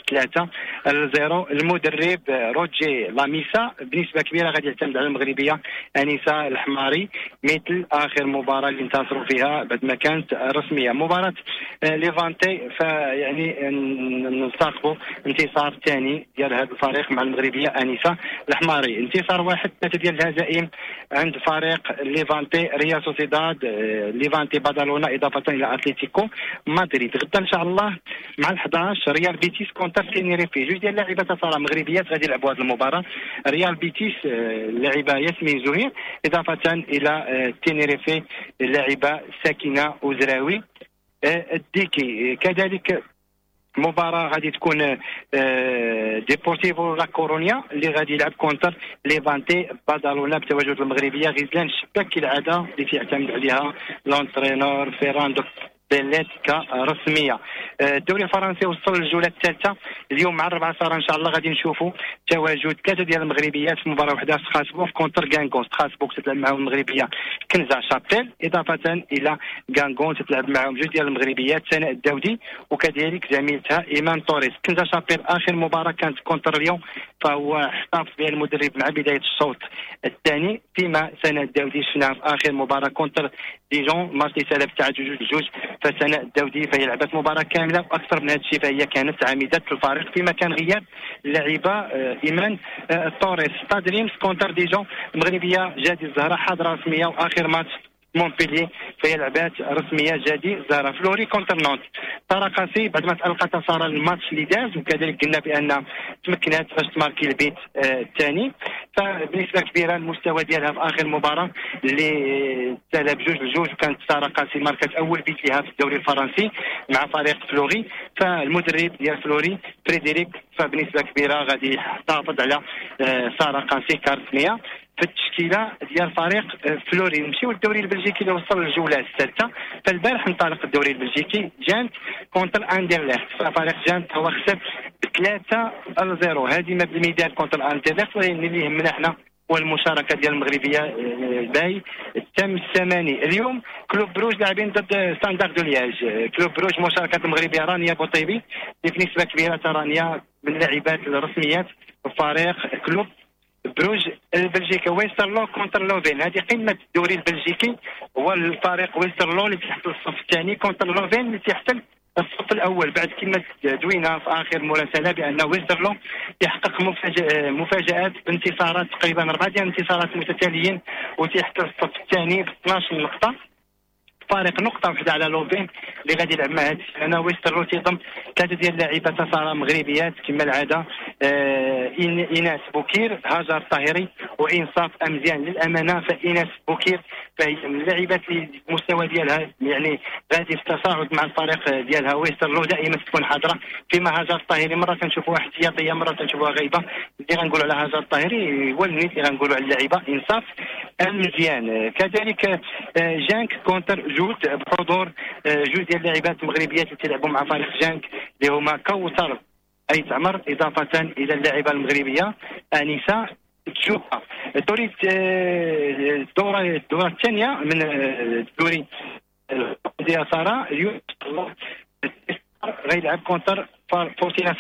ب3-0. المدرب روجي لاميسا بنسبه كبيره غادي يعتمد على المغربيه انيسه الحماري مثل اخر مباراه اللي انتصروا فيها بعد ما كانت رسميه. مباراه ليفانتي فيعني نلتقوا انتصار ثاني ديال هذا الفريق مع المغربيه انيسه الحماري. انتصار 1 3 ديال الهزائم عند فريق ليفانتي ريال سوسيداد ليفانتي بادالونا اضافه الى اتلتيكو مدريد. غدا ان شاء الله مع ال11 ريال بيتيس كونتر تينيريفي. جوج ديال اللاعبات صار مغربيات غادي يلعبوا هذه المباراه. ريال بيتيس اللاعبه ياسمين زهير اضافه الى تينيريفي اللاعبه ساكنه وزراوي الديكي. كذلك مباراة غادي تكون ديبورتيفو لا كورونيا اللي غادي يلعب كونتر ليفانتي بادالونا بتواجد المغربيه غزلان الشباك كالعاده اللي تيعتمد عليها لونترينور فيراندو بيليت كرسميه. الدوري الفرنسي وصل للجوله الثالثه اليوم مع 4 صار ان شاء الله غادي نشوفوا تواجد 3 ديال المغربيات في مباراه واحده ستراسبورغ كونتر غانغون. ستراسبورغ تتلعب معهم المغربيه كنزا شابيل اضافه الى غانغون تتلعب معهم 2 ديال المغربيات سناء الداودي وكذلك زميلتها ايمان توريس. كنزا شابيل اخر مباراه كانت كونتر ليون فهو احتفظ بها المدرب مع بدايه الشوط الثاني، فيما سناء الداودي شفناها في اخر مباراه كونتر ديجون ماتش سالب تعادل 2-2. فسناء الداودي فهي لعبت مباراه كامله واكثر من هذا الشيء فهي كانت عميده الفريق، فيما كان غياب اللاعبه ايمان توريس. ستادريمز كونتر ديجون المغربيه جادي الزهراء حاضره رسميه واخر ماتش مونبيليي فهي لعبات رسميه جادي زهرة. فلوري كونتر نونت. طرقاسي بعد ما تألقت صار الماتش اللي داز وكذلك قلنا بان تمكنت باش تماركي البيت الثاني. فبنسبه كبيره المستوى ديالها في اخر مباراه اللي سالب 2-2 وكانت طرقاسي ماركت اول بيت لها في الدوري الفرنسي مع فريق فلوري. فالمدرب ديال فلوري فريديريك فبنسبه كبيره غادي يحافظ على طرقاسي كرسميه في التشكيله ديال فريق فلوري. نمشيو للدوري البلجيكي اللي وصل للجوله الثالثه. فالبارح انطلق الدوري البلجيكي جانت كونتر اندرليخت. ففريق جانت هو خسر 3-0 هزيمه بالميدان كونتر اندرليخت. واللي يهمنا احنا والمشاركه ديال المغربيه باي تم الثماني. اليوم كلوب بروج لاعبين ضد ستاندارد دو لياج. كلوب بروج مشاركه المغربيه رانيا بوطيبي اللي بنسبه كبيره رانيا من اللاعبات الرسميات فريق كلوب بروج البلجيكي. ويسترلو كونتر لوفين، هذه قمه الدوري البلجيكي، هو الفريق ويسترلو اللي تيحتل الصف الثاني كونتر لوفين اللي تيحتل الصف الاول. بعد كما دوينا في اخر مراسله بان ويسترلو يحقق مفاجات بانتصارات تقريبا 4 ديال الانتصارات متتاليين وتيحتل الصف الثاني ب 12 نقطه، فارق نقطه واحده على لوفين اللي غادي يلعب مع هذه السنه. ويسترلو تيضم 3 ديال اللاعبات صارا مغربيات كما العاده، ايناس بوكير، هاجر الطاهري وانصاف امزيان. للامانه فايناس بوكير فهي من اللاعبات اللي المستوى ديالها يعني غادي في تصاعد مع الفريق ديالها. ويسترلو دائما تكون حاضره، فيما هاجر الطاهري مره كنشوفوها احتياطيه مره كنشوفوها غايبه. اللي غنقولوا على هاجر الطاهري هو اللي غنقولوا على اللاعبه انصاف امزيان. كذلك جانك كونتر جود بحضور جوج ديال اللاعبات المغربيات اللي تلعبوا مع فريق جانك اللي هما كوثر ايت عمر اضافه الى اللاعبه المغربيه انسه تشوفها. الدوره الثانيه من الدوري ديال ساره اليوم غيلعب كونتر فورتينا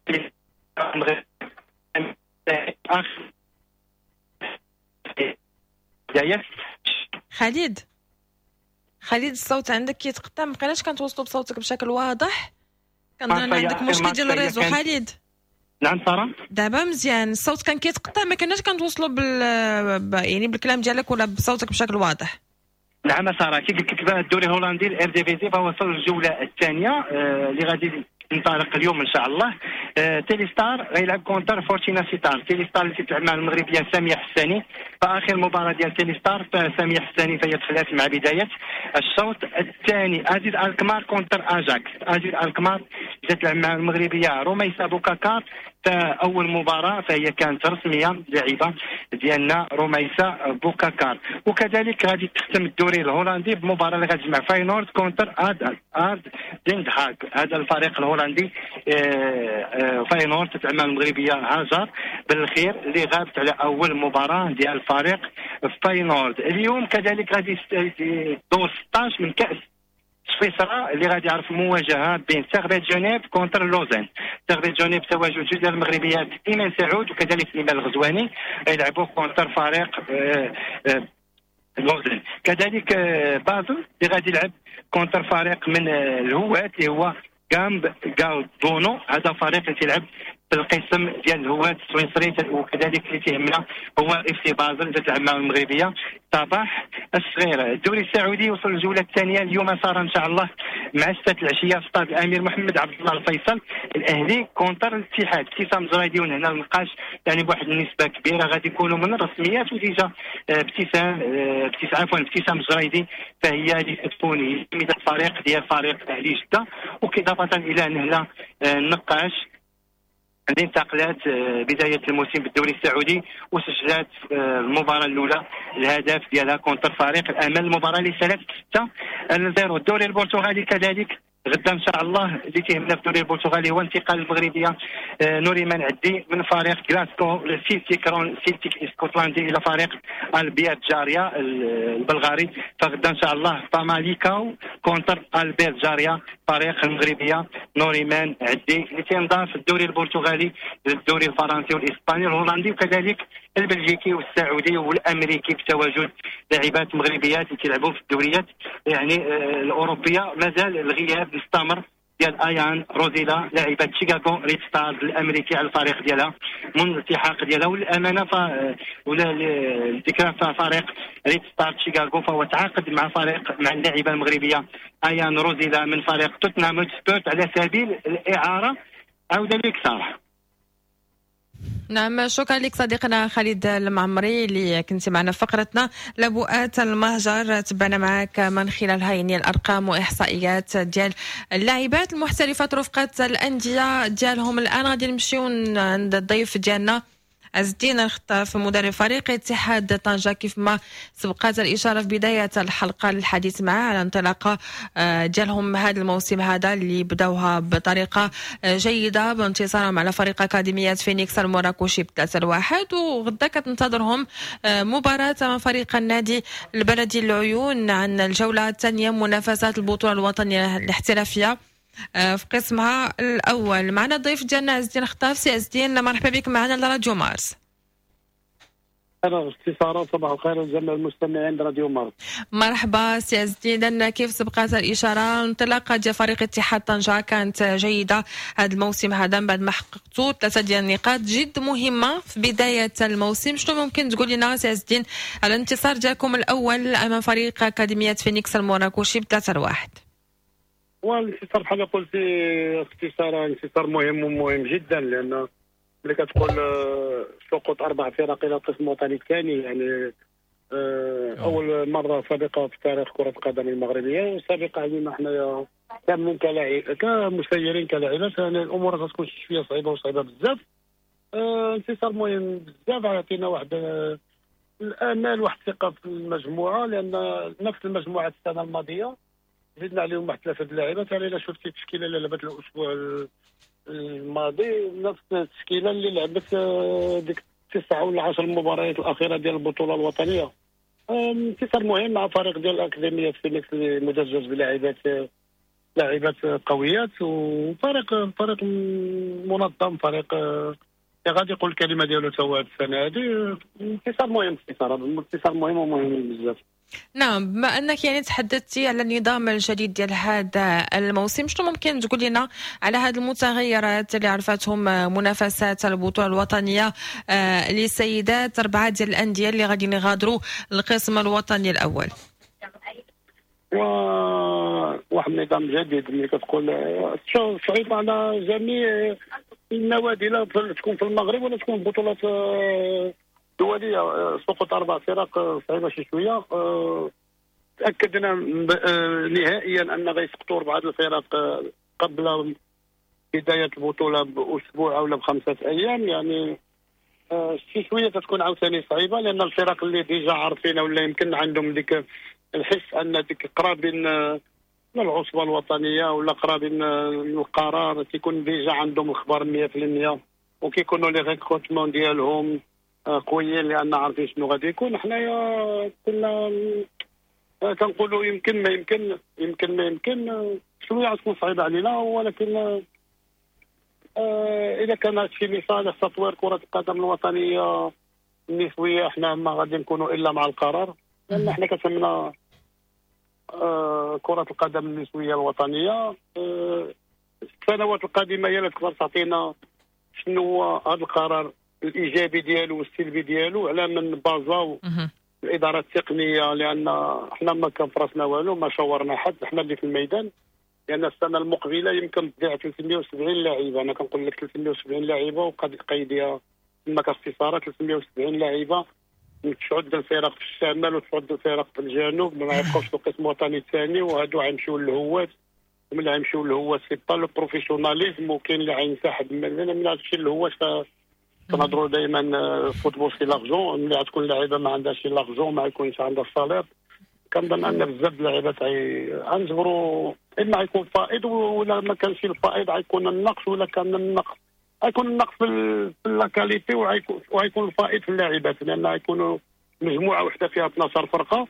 خالد الصوت عندك كيتقطع، مابقيناش كنتوصلوا بصوتك بشكل واضح. كنظن ان عندك مشكل ديال الريزو خالد. نعم ساره دابا مزيان، الصوت كان كيتقطع، ما كناش كنتوصلوا يعني بالكلام ديالك ولا بصوتك بشكل واضح. نعم ساره، كي قلت لك الدوري الهولندي الار دي في زي فهو وصل للجوله الثانيه اللي غادي تنطلق اليوم ان شاء الله. تيليستار غيلعب كونتر فورتينا سيتار. تيليستار اللي تتلعب مع المغربيه ساميه حساني. فاخر مباراه ديال تيليستار ساميه حساني فهي دخلات مع بدايه الشوط الثاني. ازيز الكمار كونتر اجاكس. ازيز الكمار تتلعب مع المغربيه روميسا بوكاكار. فاول مباراه فهي كانت رسميه لاعبه ديالنا روميسا بوكاكار. وكذلك غادي تختم الدوري الهولندي بمباراه اللي غتجمع فاينورد كونتر اد دينغ هاغ. هذا الفريق الهولندي فاينورد تتعامل المغربيه هاجر بالخير اللي غابت على اول مباراه ديال الفريق فاينورد. اليوم كذلك غادي دور 16 من كاس سويسرا اللي غادي يعرف مواجهه بين تغريد جنيف كونتر لوزان. تغريد جنيف تواجد جوج ديال المغربيات ايمان سعود وكذلك ايمان الغزواني يلعبوا كونتر فريق لوزان. كذلك بازل اللي غادي يلعب كونتر فريق من الهوات اللي هو كامب غاودونو. هذا فريق اللي تيلعب في القسم ديال الهوات السويسري، وكذلك اللي تيهمنا هو اف سي بازل اللي تلعب مع المغربيه صباح الصغير. الدوري السعودي وصل للجوله الثانيه اليوم صار ان شاء الله مع 6 العشيه في استاد الامير محمد عبد الله الفيصل. الاهلي كونتر الاتحاد. ابتسام زرايدي هنا النقاش يعني بواحد النسبه كبيره غادي يكونوا من الرسميات وديجا ابتسام زرايدي فهي اللي تكون هي الفريق ديال فريق الاهلي جده. وإضافة الى نهله النقاش اللي انتقلت بدايه الموسم بالدوري السعودي وسجلت المباراه الاولى الهدف ديالها كونتر فريق الامل. المباراه اللي سالت 6-0. الدوري البرتغالي كذلك غدا ان شاء الله اللي تيهمنا في الدوري البرتغالي هو انتقال المغربيه نوريمان عدي من فريق غلاسكو سيلتيك اسكتلندي الى فريق البيات جاريا البلغاري. فغدا ان شاء الله فاماليكاو كونتر البيات جاريا فريق المغربيه نوريمان عدي اللي تنضاف في الدوري البرتغالي للدوري الفرنسي والاسباني والهولندي وكذلك البلجيكي والسعودي والامريكي بتواجد لاعبات مغربيات اللي تلعبوا في الدوريات يعني الاوروبيه. مازال الغياب مستمر ديال ايان روزيلا لاعبه شيكاغو ريد ستارز الامريكي على الفريق ديالها من الالتحاق ديالها. والامانه ولا الذكرى فريق ريد ستارز شيكاغو فهو تعاقد مع اللاعبه المغربيه ايان روزيلا من فريق توتنهام سبورت على سبيل الاعاره. عوده لك ساره. نعم، شكرا لك صديقنا خالد المعمري اللي كنت معنا في فقرتنا لبؤات المهجر. تبعنا معك من خلالها يعني الارقام واحصائيات ديال اللاعبات المحترفات رفقه الانديه ديالهم. الان غادي نمشيو عند الضيف ديالنا عز الدين الخطاف مدرب فريق اتحاد طنجة، كيف ما سبقت الإشارة في بداية الحلقة للحديث معه على انطلاقة ديالهم هذا الموسم هذا اللي بداوها بطريقة جيدة بانتصارهم على فريق أكاديمية فينيكس المراكشي ب3-1، وغدا كتنتظرهم مباراة مع فريق النادي البلدي العيون عن الجولة الثانية منافسات البطولة الوطنية الاحترافية في قسمها الأول. معنا الضيف ديالنا عز الدين خطاف. سي عز الدين مرحبا بك معنا لراديو مارس. استثارات صباح الخير لجميع المستمعين راديو مارس. مرحبا سي عز الدين. كيف سبقت الإشارة انطلاقة ديال فريق اتحاد طنجة كانت جيدة هذا الموسم هذا بعد ما حققتوا 3 ديال النقاط جد مهمة في بداية الموسم. شنو ممكن تقول لنا سي عز الدين على الانتصار ديالكم الأول أمام فريق أكاديمية فينيكس المراكشي ب3-1؟ والانتصار بحال قلتي انتصار مهم ومهم جدا، لأن اللي كتقول سقوط 4 فرق الى القسم الوطني الثاني يعني اول مره سابقه في تاريخ كره القدم المغربيه، وسابقه علينا حنايا كاملين كمسيرين كلاعبات، يعني الامور غتكون شويه صعيبه بزاف. انتصار مهم بزاف، يعطينا واحد الامال واحد الثقه في المجموعه، لان نفس المجموعه السنه الماضيه زدنا عليهم واحد 3 اللاعبات. يعني الا شفتي التشكيله اللي لعبت الاسبوع الماضي نفس التشكيله اللي لعبت ديك 9 ولا 10 المباريات الاخيره ديال البطوله الوطنيه. انتصار مهم مع فريق ديال اكاديميه فينيكس المدجج بلاعبات قويات، وفريق منظم، فريق غادي يقول الكلمه ديالو تا هو السنه هذه. انتصار مهم ومهم بزاف. نعم، بما انك يعني تحدثتي على النظام الجديد ديال هذا الموسم، شنو ممكن تقول لنا على هذه المتغيرات اللي عرفتهم منافسات البطوله الوطنيه للسيدات 4 ديال الانديه اللي غادي يغادروا القسم الوطني الاول؟ واحد النظام جديد اللي كتقول صعيب على جميع النوادي، لا تكون في المغرب ولا تكون في بطولات دولية. سقوط 4 فرق صعيبة شي شوية. تأكدنا نهائيا أن غيسقطوا 4 الفرق قبل بداية البطولة بأسبوع أو ب5 أيام. يعني شي شوية تكون عاوتاني صعيبة، لأن الفرق اللي ديجا عارفين ولا يمكن عندهم ديك الحس أن ديك قرابين من العصبة الوطنية ولا قرابين القرار تيكون ديجا عندهم الخبر 100%، وكيكونوا لي ريكروتمون ديالهم قويين لان عارفين شنو غادي يكون. حنايا كنا كنقولوا يمكن ما يمكن شويه غتكون صعيبه علينا، ولكن اذا كان هادشي لصالح تطوير كره القدم الوطنيه النسويه حنا ما غادي نكونوا الا مع القرار، لان حنا كتهمنا كره القدم النسويه الوطنيه. السنوات القادمه هي اللي تقدر تعطينا شنو هو هذا القرار الايجابي ديالو والسلبي ديالو على من بازاو الاداره التقنيه، لان احنا ما كان في راسنا والو، ما شاورنا حد، احنا اللي في الميدان. لان السنه المقبله يمكن تضيع 370 لاعيبه، انا كنقول لك 370 لاعيبه وقد قيدها كما كاختصارات 370 لاعيبه، تعد الفرق في الشمال وتعد الفرق في الجنوب، ما يبقاوش في القسم الوطني الثاني، وهادو غيمشيو للهوات، ومن غيمشيو للهوات سي با لو بروفيسيوناليزم، وكاين اللي غينسحب من هادشي الهوات. كنهضروا دائما الفوتبول سي لارجون، ملي غتكون لاعيبه ما عندهاش لارجون ما يكونش عندها الصالير. كنظن ان بزاف د اللاعبات غنجبروا اما غيكون فائض، ولا ما كانش الفائض غيكون النقص، ولا كان النقص غيكون النقص في لا كاليتي، وغيكون الفائض في اللاعبات، لان غيكونوا مجموعه وحده فيها 12 فرقه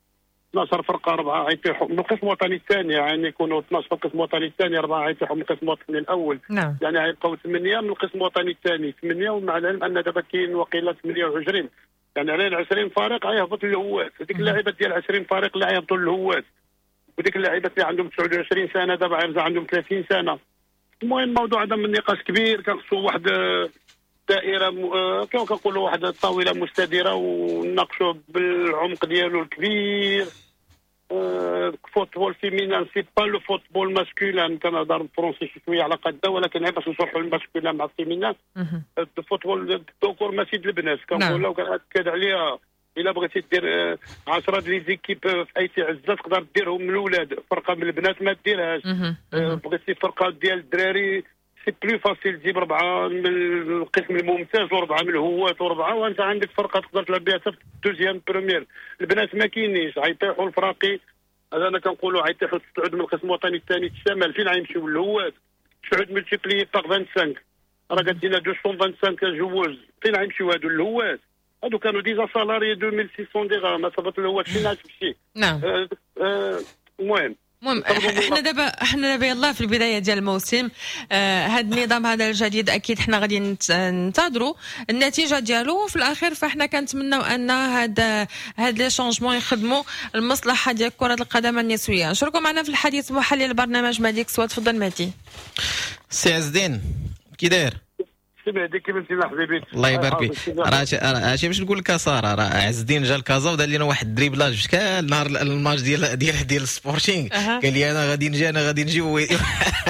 4 غيطيحوا من القسم الوطني الثاني، يعني يكونوا 12 في القسم الوطني الثاني، 4 غيطيحوا من القسم الوطني الاول. نعم. يعني غيبقاو 8 من القسم الوطني الثاني 8، ومع العلم ان دابا كاين وقيله 28، يعني علينا 20 فريق غيهبط للهوات. هذيك اللاعبات ديال 20 فريق اللي غيهبطوا للهوات، وديك اللاعبات اللي عندهم 29 سنه دابا غيرجع عندهم 30 سنه. المهم الموضوع هذا من نقاش كبير، كنخصو واحد دائره كما كنقولوا واحد الطاوله مستديره ونناقشوا بالعمق ديالو الكبير. فوتبول فيمينان سي با لو فوتبول ماسكولان، كنهضر فرونسي شويه على قده، ولكن غير باش نصلحوا الماسكولان مع الفيمينان. الفوتبول الذكور ماشي د البنات، كنقولوا وكنأكد عليها. الا بغيتي دير 10 ديال لي زيكيب في ايتي عزه تقدر ديرهم من الاولاد، فرقه من البنات ما ديرهاش. بغيتي فرقه ديال الدراري سي بلو فاسيل تجيب 4 من القسم الممتاز و4 من الهواة و4 وانت عندك فرقه تقدر تلعب بها حتى في الدوزيام بريمير. البنات ما كاينينش غيطيحوا الفراقي. هذا انا كنقولوا غيطيحوا تسعود من القسم الوطني الثاني الشمال فين غيمشيو للهواة. تسعود ملتيبلي باغ 25 راه قالتينا 225 جوج فين غيمشيو هادو للهواة. هادو كانوا ديجا سالاري 2600 درهم ما صابت الهواة فين غتمشي. نعم. المهم احنا دابا يلاه في البدايه ديال الموسم. هذا النظام هذا الجديد اكيد احنا غادي ننتظروا النتيجه ديالو في الاخير. فاحنا كنتمناو ان هاد لي شونجمون يخدموا المصلحه ديال كره القدم النسويه. نشاركوا معنا في الحديث محلل البرنامج مهدي سوا. تفضل مهدي. سي عز الدين كي داير؟ هذيك كيف انت حبيبي الله يبارك فيك. راه باش نقول لك ساره راه عز الدين جا لكازا ودار لنا واحد الدريبلاج شكال نهار الماتش ديال السبورتينغ. قال لي انا غادي نجي ويا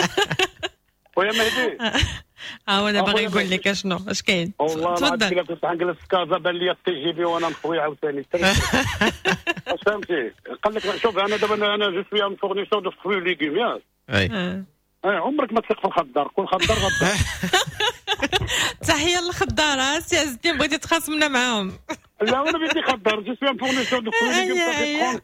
مهدي. هو انا باغي نقول لك شنو اش كاين. تفضل. والله كنت غنجلس في كازا بان لي التي جي بي وانا مخوي عاوتاني. واش فهمتي؟ قال لك شوف انا دابا انا جو سوي ان فورنيسور دو فروي ليغومياز. عمرك ما تثق في الخضار. كل خضار غدار. تحيه للخضار. سي عز الدين بغيتي تخاصمنا معاهم. لا انا بدي خضار جو سوي ان فورنيسور دو فروي ليغومياز.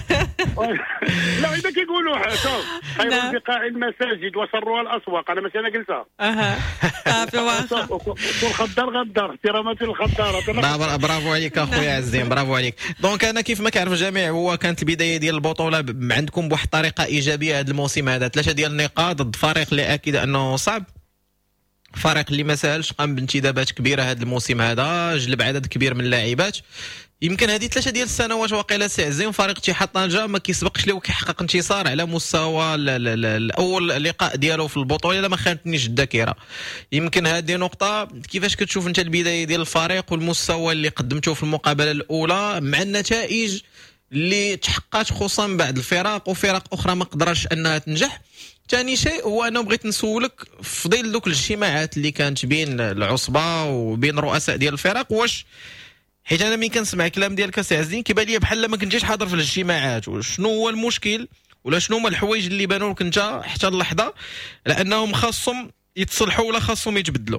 لا اذا كيقولوا شوف خير بقاع المساجد وشرها الاسواق. انا ماشي انا قلتها. صافي واخا. كل خضار غدار. احتراماتي للخضار. برافو عليك اخويا عز الدين برافو عليك. دونك انا كيف ما كيعرف الجميع هو كانت البدايه ديال البطوله عندكم بواحد الطريقه ايجابيه هذا الموسم هذا. 3 ديال النقاط ضد فريق اللي اكيد انه صعب. فريق اللي ما ساهلش قام بانتدابات كبيره هذا الموسم هذا. جلب عدد كبير من اللاعبات. يمكن هذه 3 ديال السنوات واقيلا سي عزيز فريق اتحاد طنجة ما كيسبقش ليه وكيحقق انتصار على مستوى الاول لقاء ديالو في البطوله الا ما خانتنيش الذاكره. يمكن هذه نقطه. كيفاش كتشوف انت البدايه ديال الفريق والمستوى اللي قدمته في المقابله الاولى مع النتائج اللي تحققت خصوصا بعض الفرق وفرق اخرى ما قدرش انها تنجح. ثاني شيء هو انا بغيت نسولك في ظل دوك الاجتماعات اللي كانت بين العصبه وبين رؤساء ديال الفرق. واش حيت انا ملي كنسمع الكلام ديالك سي عز الدين كيبان لي بحال ما كنتيش حاضر في الاجتماعات. وشنو هو المشكل ولا شنو هما الحوايج اللي بانوا لك انت حتى اللحظه لانهم خاصهم يتصلحوا ولا خاصهم يتبدلوا؟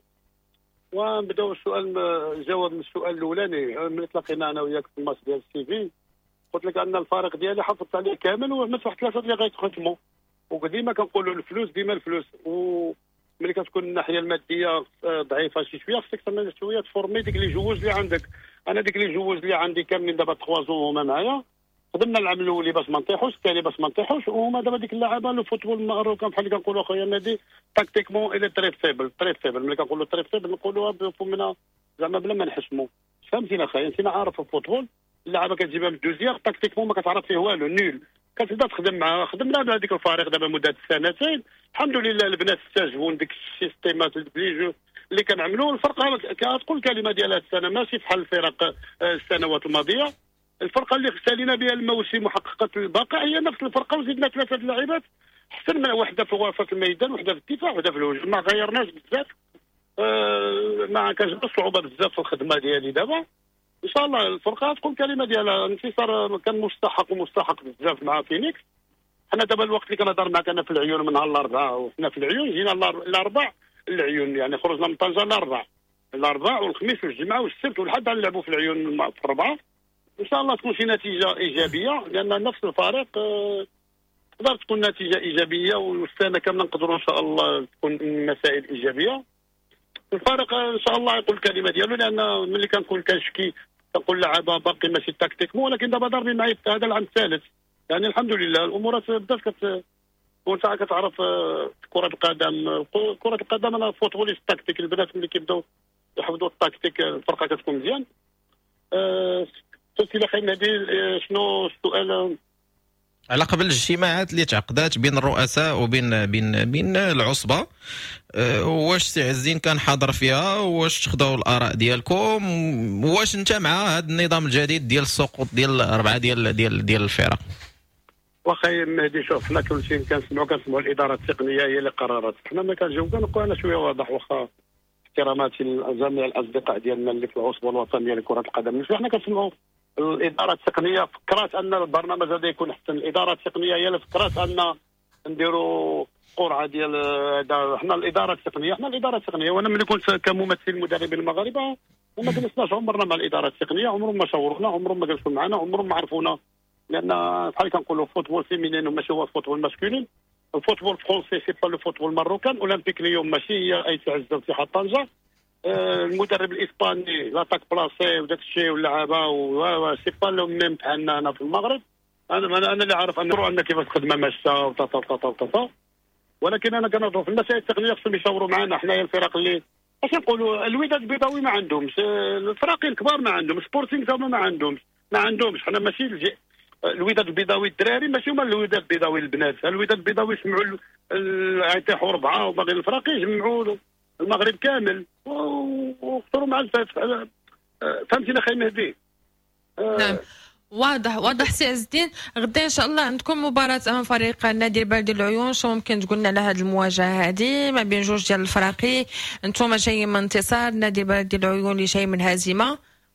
ونبداو السؤال جواب من السؤال الاولاني. ملي تلاقينا انا وياك في الماتش ديال السي في قلت لك ان الفريق ديالي حافظت عليه كامل ومات واحد 3 اللي غيتختموا. وديما كنقولوا الفلوس ديما الفلوس. وملي كتكون الناحيه الماديه ضعيفه شي شويه خصك تعمل شويه تفورمي ديك لي جوج اللي عندك. انا ديك لي جوج اللي عندي كاملين دابا 3 زون هما معايا. خدمنا العام الاولي باش ما نطيحوش الثاني باش ما نطيحوش. وهما دابا ديك اللعابه لو فوتبول المغربي بحال اللي كنقولوا اخويا نادي تاكتيكمون الى تري فيبل. ملي كنقولوا تري فيبل نقولوها بفمنا زعما بلا ما نحشموا. فهمتينا اخويا انت عارف الفوتبول اللعابه كتجيبها من الدوزيام تاكتيكمون ما كتعرف فيه والو نيل. كتبدا تخدم معاه. خدمنا بهذيك الفريق دابا مده 2 سنين الحمد لله. البنات استجابوا لديك السيستيمات اللي كنعملوا. الفرقه كتقول الكلمه ديالها السنه ماشي بحال الفرق السنوات الماضيه. الفرقه اللي سالينا بها الموسم وحققت البقاء هي نفس الفرقه وزدنا 3 اللاعبات احسن من وحده في وسط الميدان وحده في الدفاع وحده في الهجوم. ما غيرناش بزاف. ما كانش صعوبه بزاف في الخدمه ديالي دابا. ان شاء الله الفرقه تكون كلمه ديالها. انتصار كان مستحق بزاف مع فينيكس. حنا دابا الوقت اللي كنهضر معك انا في العيون من نهار الاربعاء وحنا في العيون جينا الاربعاء العيون يعني خرجنا من طنجه الاربعاء والخميس والجمعه والسبت والحد نلعبوا في العيون في الربعه. ان شاء الله تكون شي نتيجه ايجابيه لان نفس الفريق تقدر تكون نتيجه ايجابيه والسنه كامله نقدروا ان شاء الله تكون مسائل ايجابيه. الفريق ان شاء الله يقول الكلمه ديالو لان ملي كنكون كنشكي كنقول لعابه باقي ماشي تكتيك ولكن دابا ضاربين معايا هذا العام الثالث يعني الحمد لله الامورات بدات وانت كتعرف كره القدم انا فوتبوليست تكتيك. البنات ملي كيبداو يحفظوا التكتيك الفرقه كتكون مزيان. سي خاين هذه شنو السؤال على قبل الاجتماعات اللي تعقدات بين الرؤساء وبين بين العصبه. واش سي عزين كان حاضر فيها؟ واش تخداو الاراء ديالكم؟ واش انت مع هذا النظام الجديد ديال السقوط ديال 4 ديال الفرق؟ واخا مهدي شوف حنا كل شيء كنسمعوا الاداره التقنيه هي اللي قررت. حنا ما كنجاوبوا كنقول انا شويه واضح واخا احتراماتي لجميع الاصدقاء ديالنا اللي في العصبه الوطنيه لكره القدم. حنا كنسمعوا الاداره التقنيه فكرات ان البرنامج هذا يكون احسن. الاداره التقنيه هي اللي فكرات ان نديروا قرعه ديال هذا. حنا الاداره التقنيه وانا ملي كنت كممثل مدرب المغاربه وما جلسناش عمرنا مع الاداره التقنيه، عمرهم ما شاورونا، عمرهم ما جلسوا معنا، عمرهم ما عرفونا، لان بحال كنقولوا فوتبول فيمينين وماشي هو فوتبول ماسكولين. الفوتبول فرونسي سي با لو فوتبول ماروكان. اولمبيك ليوم ماشي هي اي تعزه اتحاد طنجه. المدرب الاسباني لاتاك بلاسي وداك الشيء واللعابه سي با لو ميم بحالنا هنا في المغرب. انا اللي عارف ان كيفاش الخدمه ماشيه وطا، ولكن انا كنهضروا في المسائل التقنيه خصهم يشاوروا معنا حنايا الفرق اللي اش نقولوا. الوداد البيضاوي ما عندهمش، الفراقي الكبار ما عندهمش، سبورتينغ تما ما عندهمش. حنا ماشي الوداد البيضاوي الدراري ماشي هما الوداد البيضاوي البنات. الوداد البيضاوي سمعوا يطيحوا 4 وباقي الفراقي يجمعوا المغرب كامل واختاروا مع الفتح. فهمتينا اخي مهدي؟ نعم واضح سي عز الدين. غدا ان شاء الله عندكم مباراه امام فريق النادي البلدي العيون. شنو ممكن تقولنا على هذه المواجهه هذه ما بين جوج ديال الفراقي؟ انتم جايين من انتصار، النادي البلدي العيون اللي جاي من هزيمه.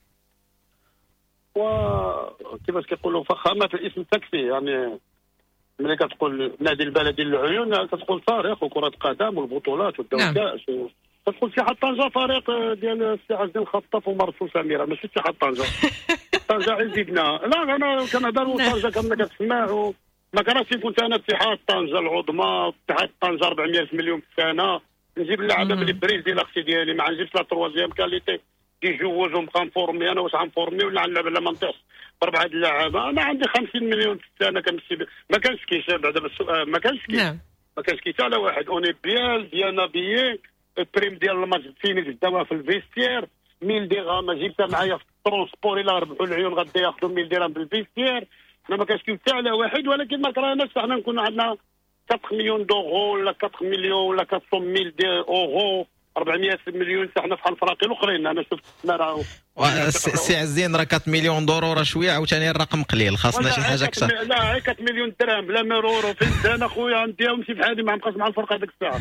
وكيفاش كيقولوا فخامه الاسم تكفي. يعني ملي كتقول نادي البلدي العيون كتقول تاريخ وكره قدم والبطولات والدورات. نعم. كتقول اتحاد طنجه فريق ديال السي عز الدين خطاف ومرسول سميره، ماشي اتحاد طنجه. طنجه يزيدنا. لا انا كنهضر وطنجه كما كتسمع ما كرهتش كنت انا اتحاد طنجه العظمى، اتحاد طنجه 400 مليون في السنه، نجيب اللعابه من البريزيل اختي ديالي، ما نجيبش لا تروازيام كاليتي كيجوجهم غنفورمي انا واش غنفورمي ولا نلعب على ما نطيحش ب4 اللعابه. انا عندي 50 مليون في السنه كنمشي ما كانش كيشاب بعدا ما كانش ما كانش كيتا على واحد. اوني بيان بيان البريم ديال الماتش فينيكس داوها في الفيستير 1000 درهم جبتها معايا في الترونسبور الى ربحوا العيون غادي ياخذوا 1000 درهم بالفيستير. ما كانش كيتا على واحد، ولكن ما كرهناش حنا نكونوا عندنا 4 مليون دورو ولا 4 مليون ولا 400 اورو 400 مليون حنا بحال الفراقي الاخرين. انا شفت سي عز الدين راه 4 مليون دورو راه شويه عاوتاني الرقم قليل، خاصنا شي حاجه اكثر. لا 4 مليون درهم بلا ميرورو في السنه اخويا نديهم شي بحالي ما نبقاش مع الفرقه ديك الساعه.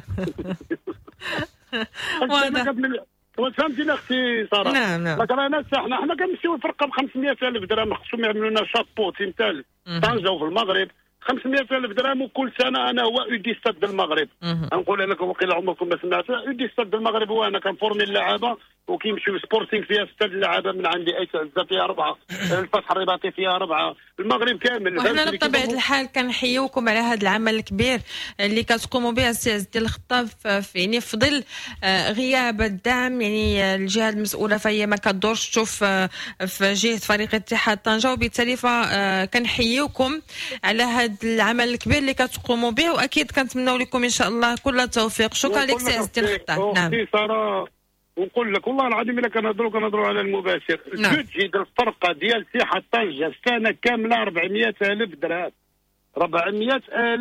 فهمتيني اختي ساره؟ نعم. ما كرهناش حنا كنمشيو الفرقه ب 500,000 درهم، خصهم يعملوا لنا شابو تمثال طنجه وفي المغرب 500,000 درهم. وكل سنه انا هو اودي ستاد المغرب. نقول لكم وقيلا عمركم ما سمعتوا اودي ستاد المغرب هو انا كنفورمي اللعابه وكيمشيو سبورتينغ فيها 6 اللعابه من عندي اي تعزه فيها 4 الفتح الرباطي فيها 4 المغرب كامل. وحنا بطبيعه الحال كنحيوكم على هذا العمل الكبير اللي كتقوموا به السي عز الدين الخطاف يعني في ظل غياب الدعم. يعني الجهه المسؤوله فهي ما كدورش تشوف في جهه فريق اتحاد طنجه، وبالتالي فكنحيوكم على هذا العمل الكبير اللي كتقوموا به، واكيد كنتمنوا لكم ان شاء الله كل التوفيق. شكرا لك سي عز الدين الخطاف. نعم ونقول لك والله العظيم الا كنهضروا على المباشر. تجد الفرقه ديال اتحاد طنجه السنه كامله 400,000 درهم 400,000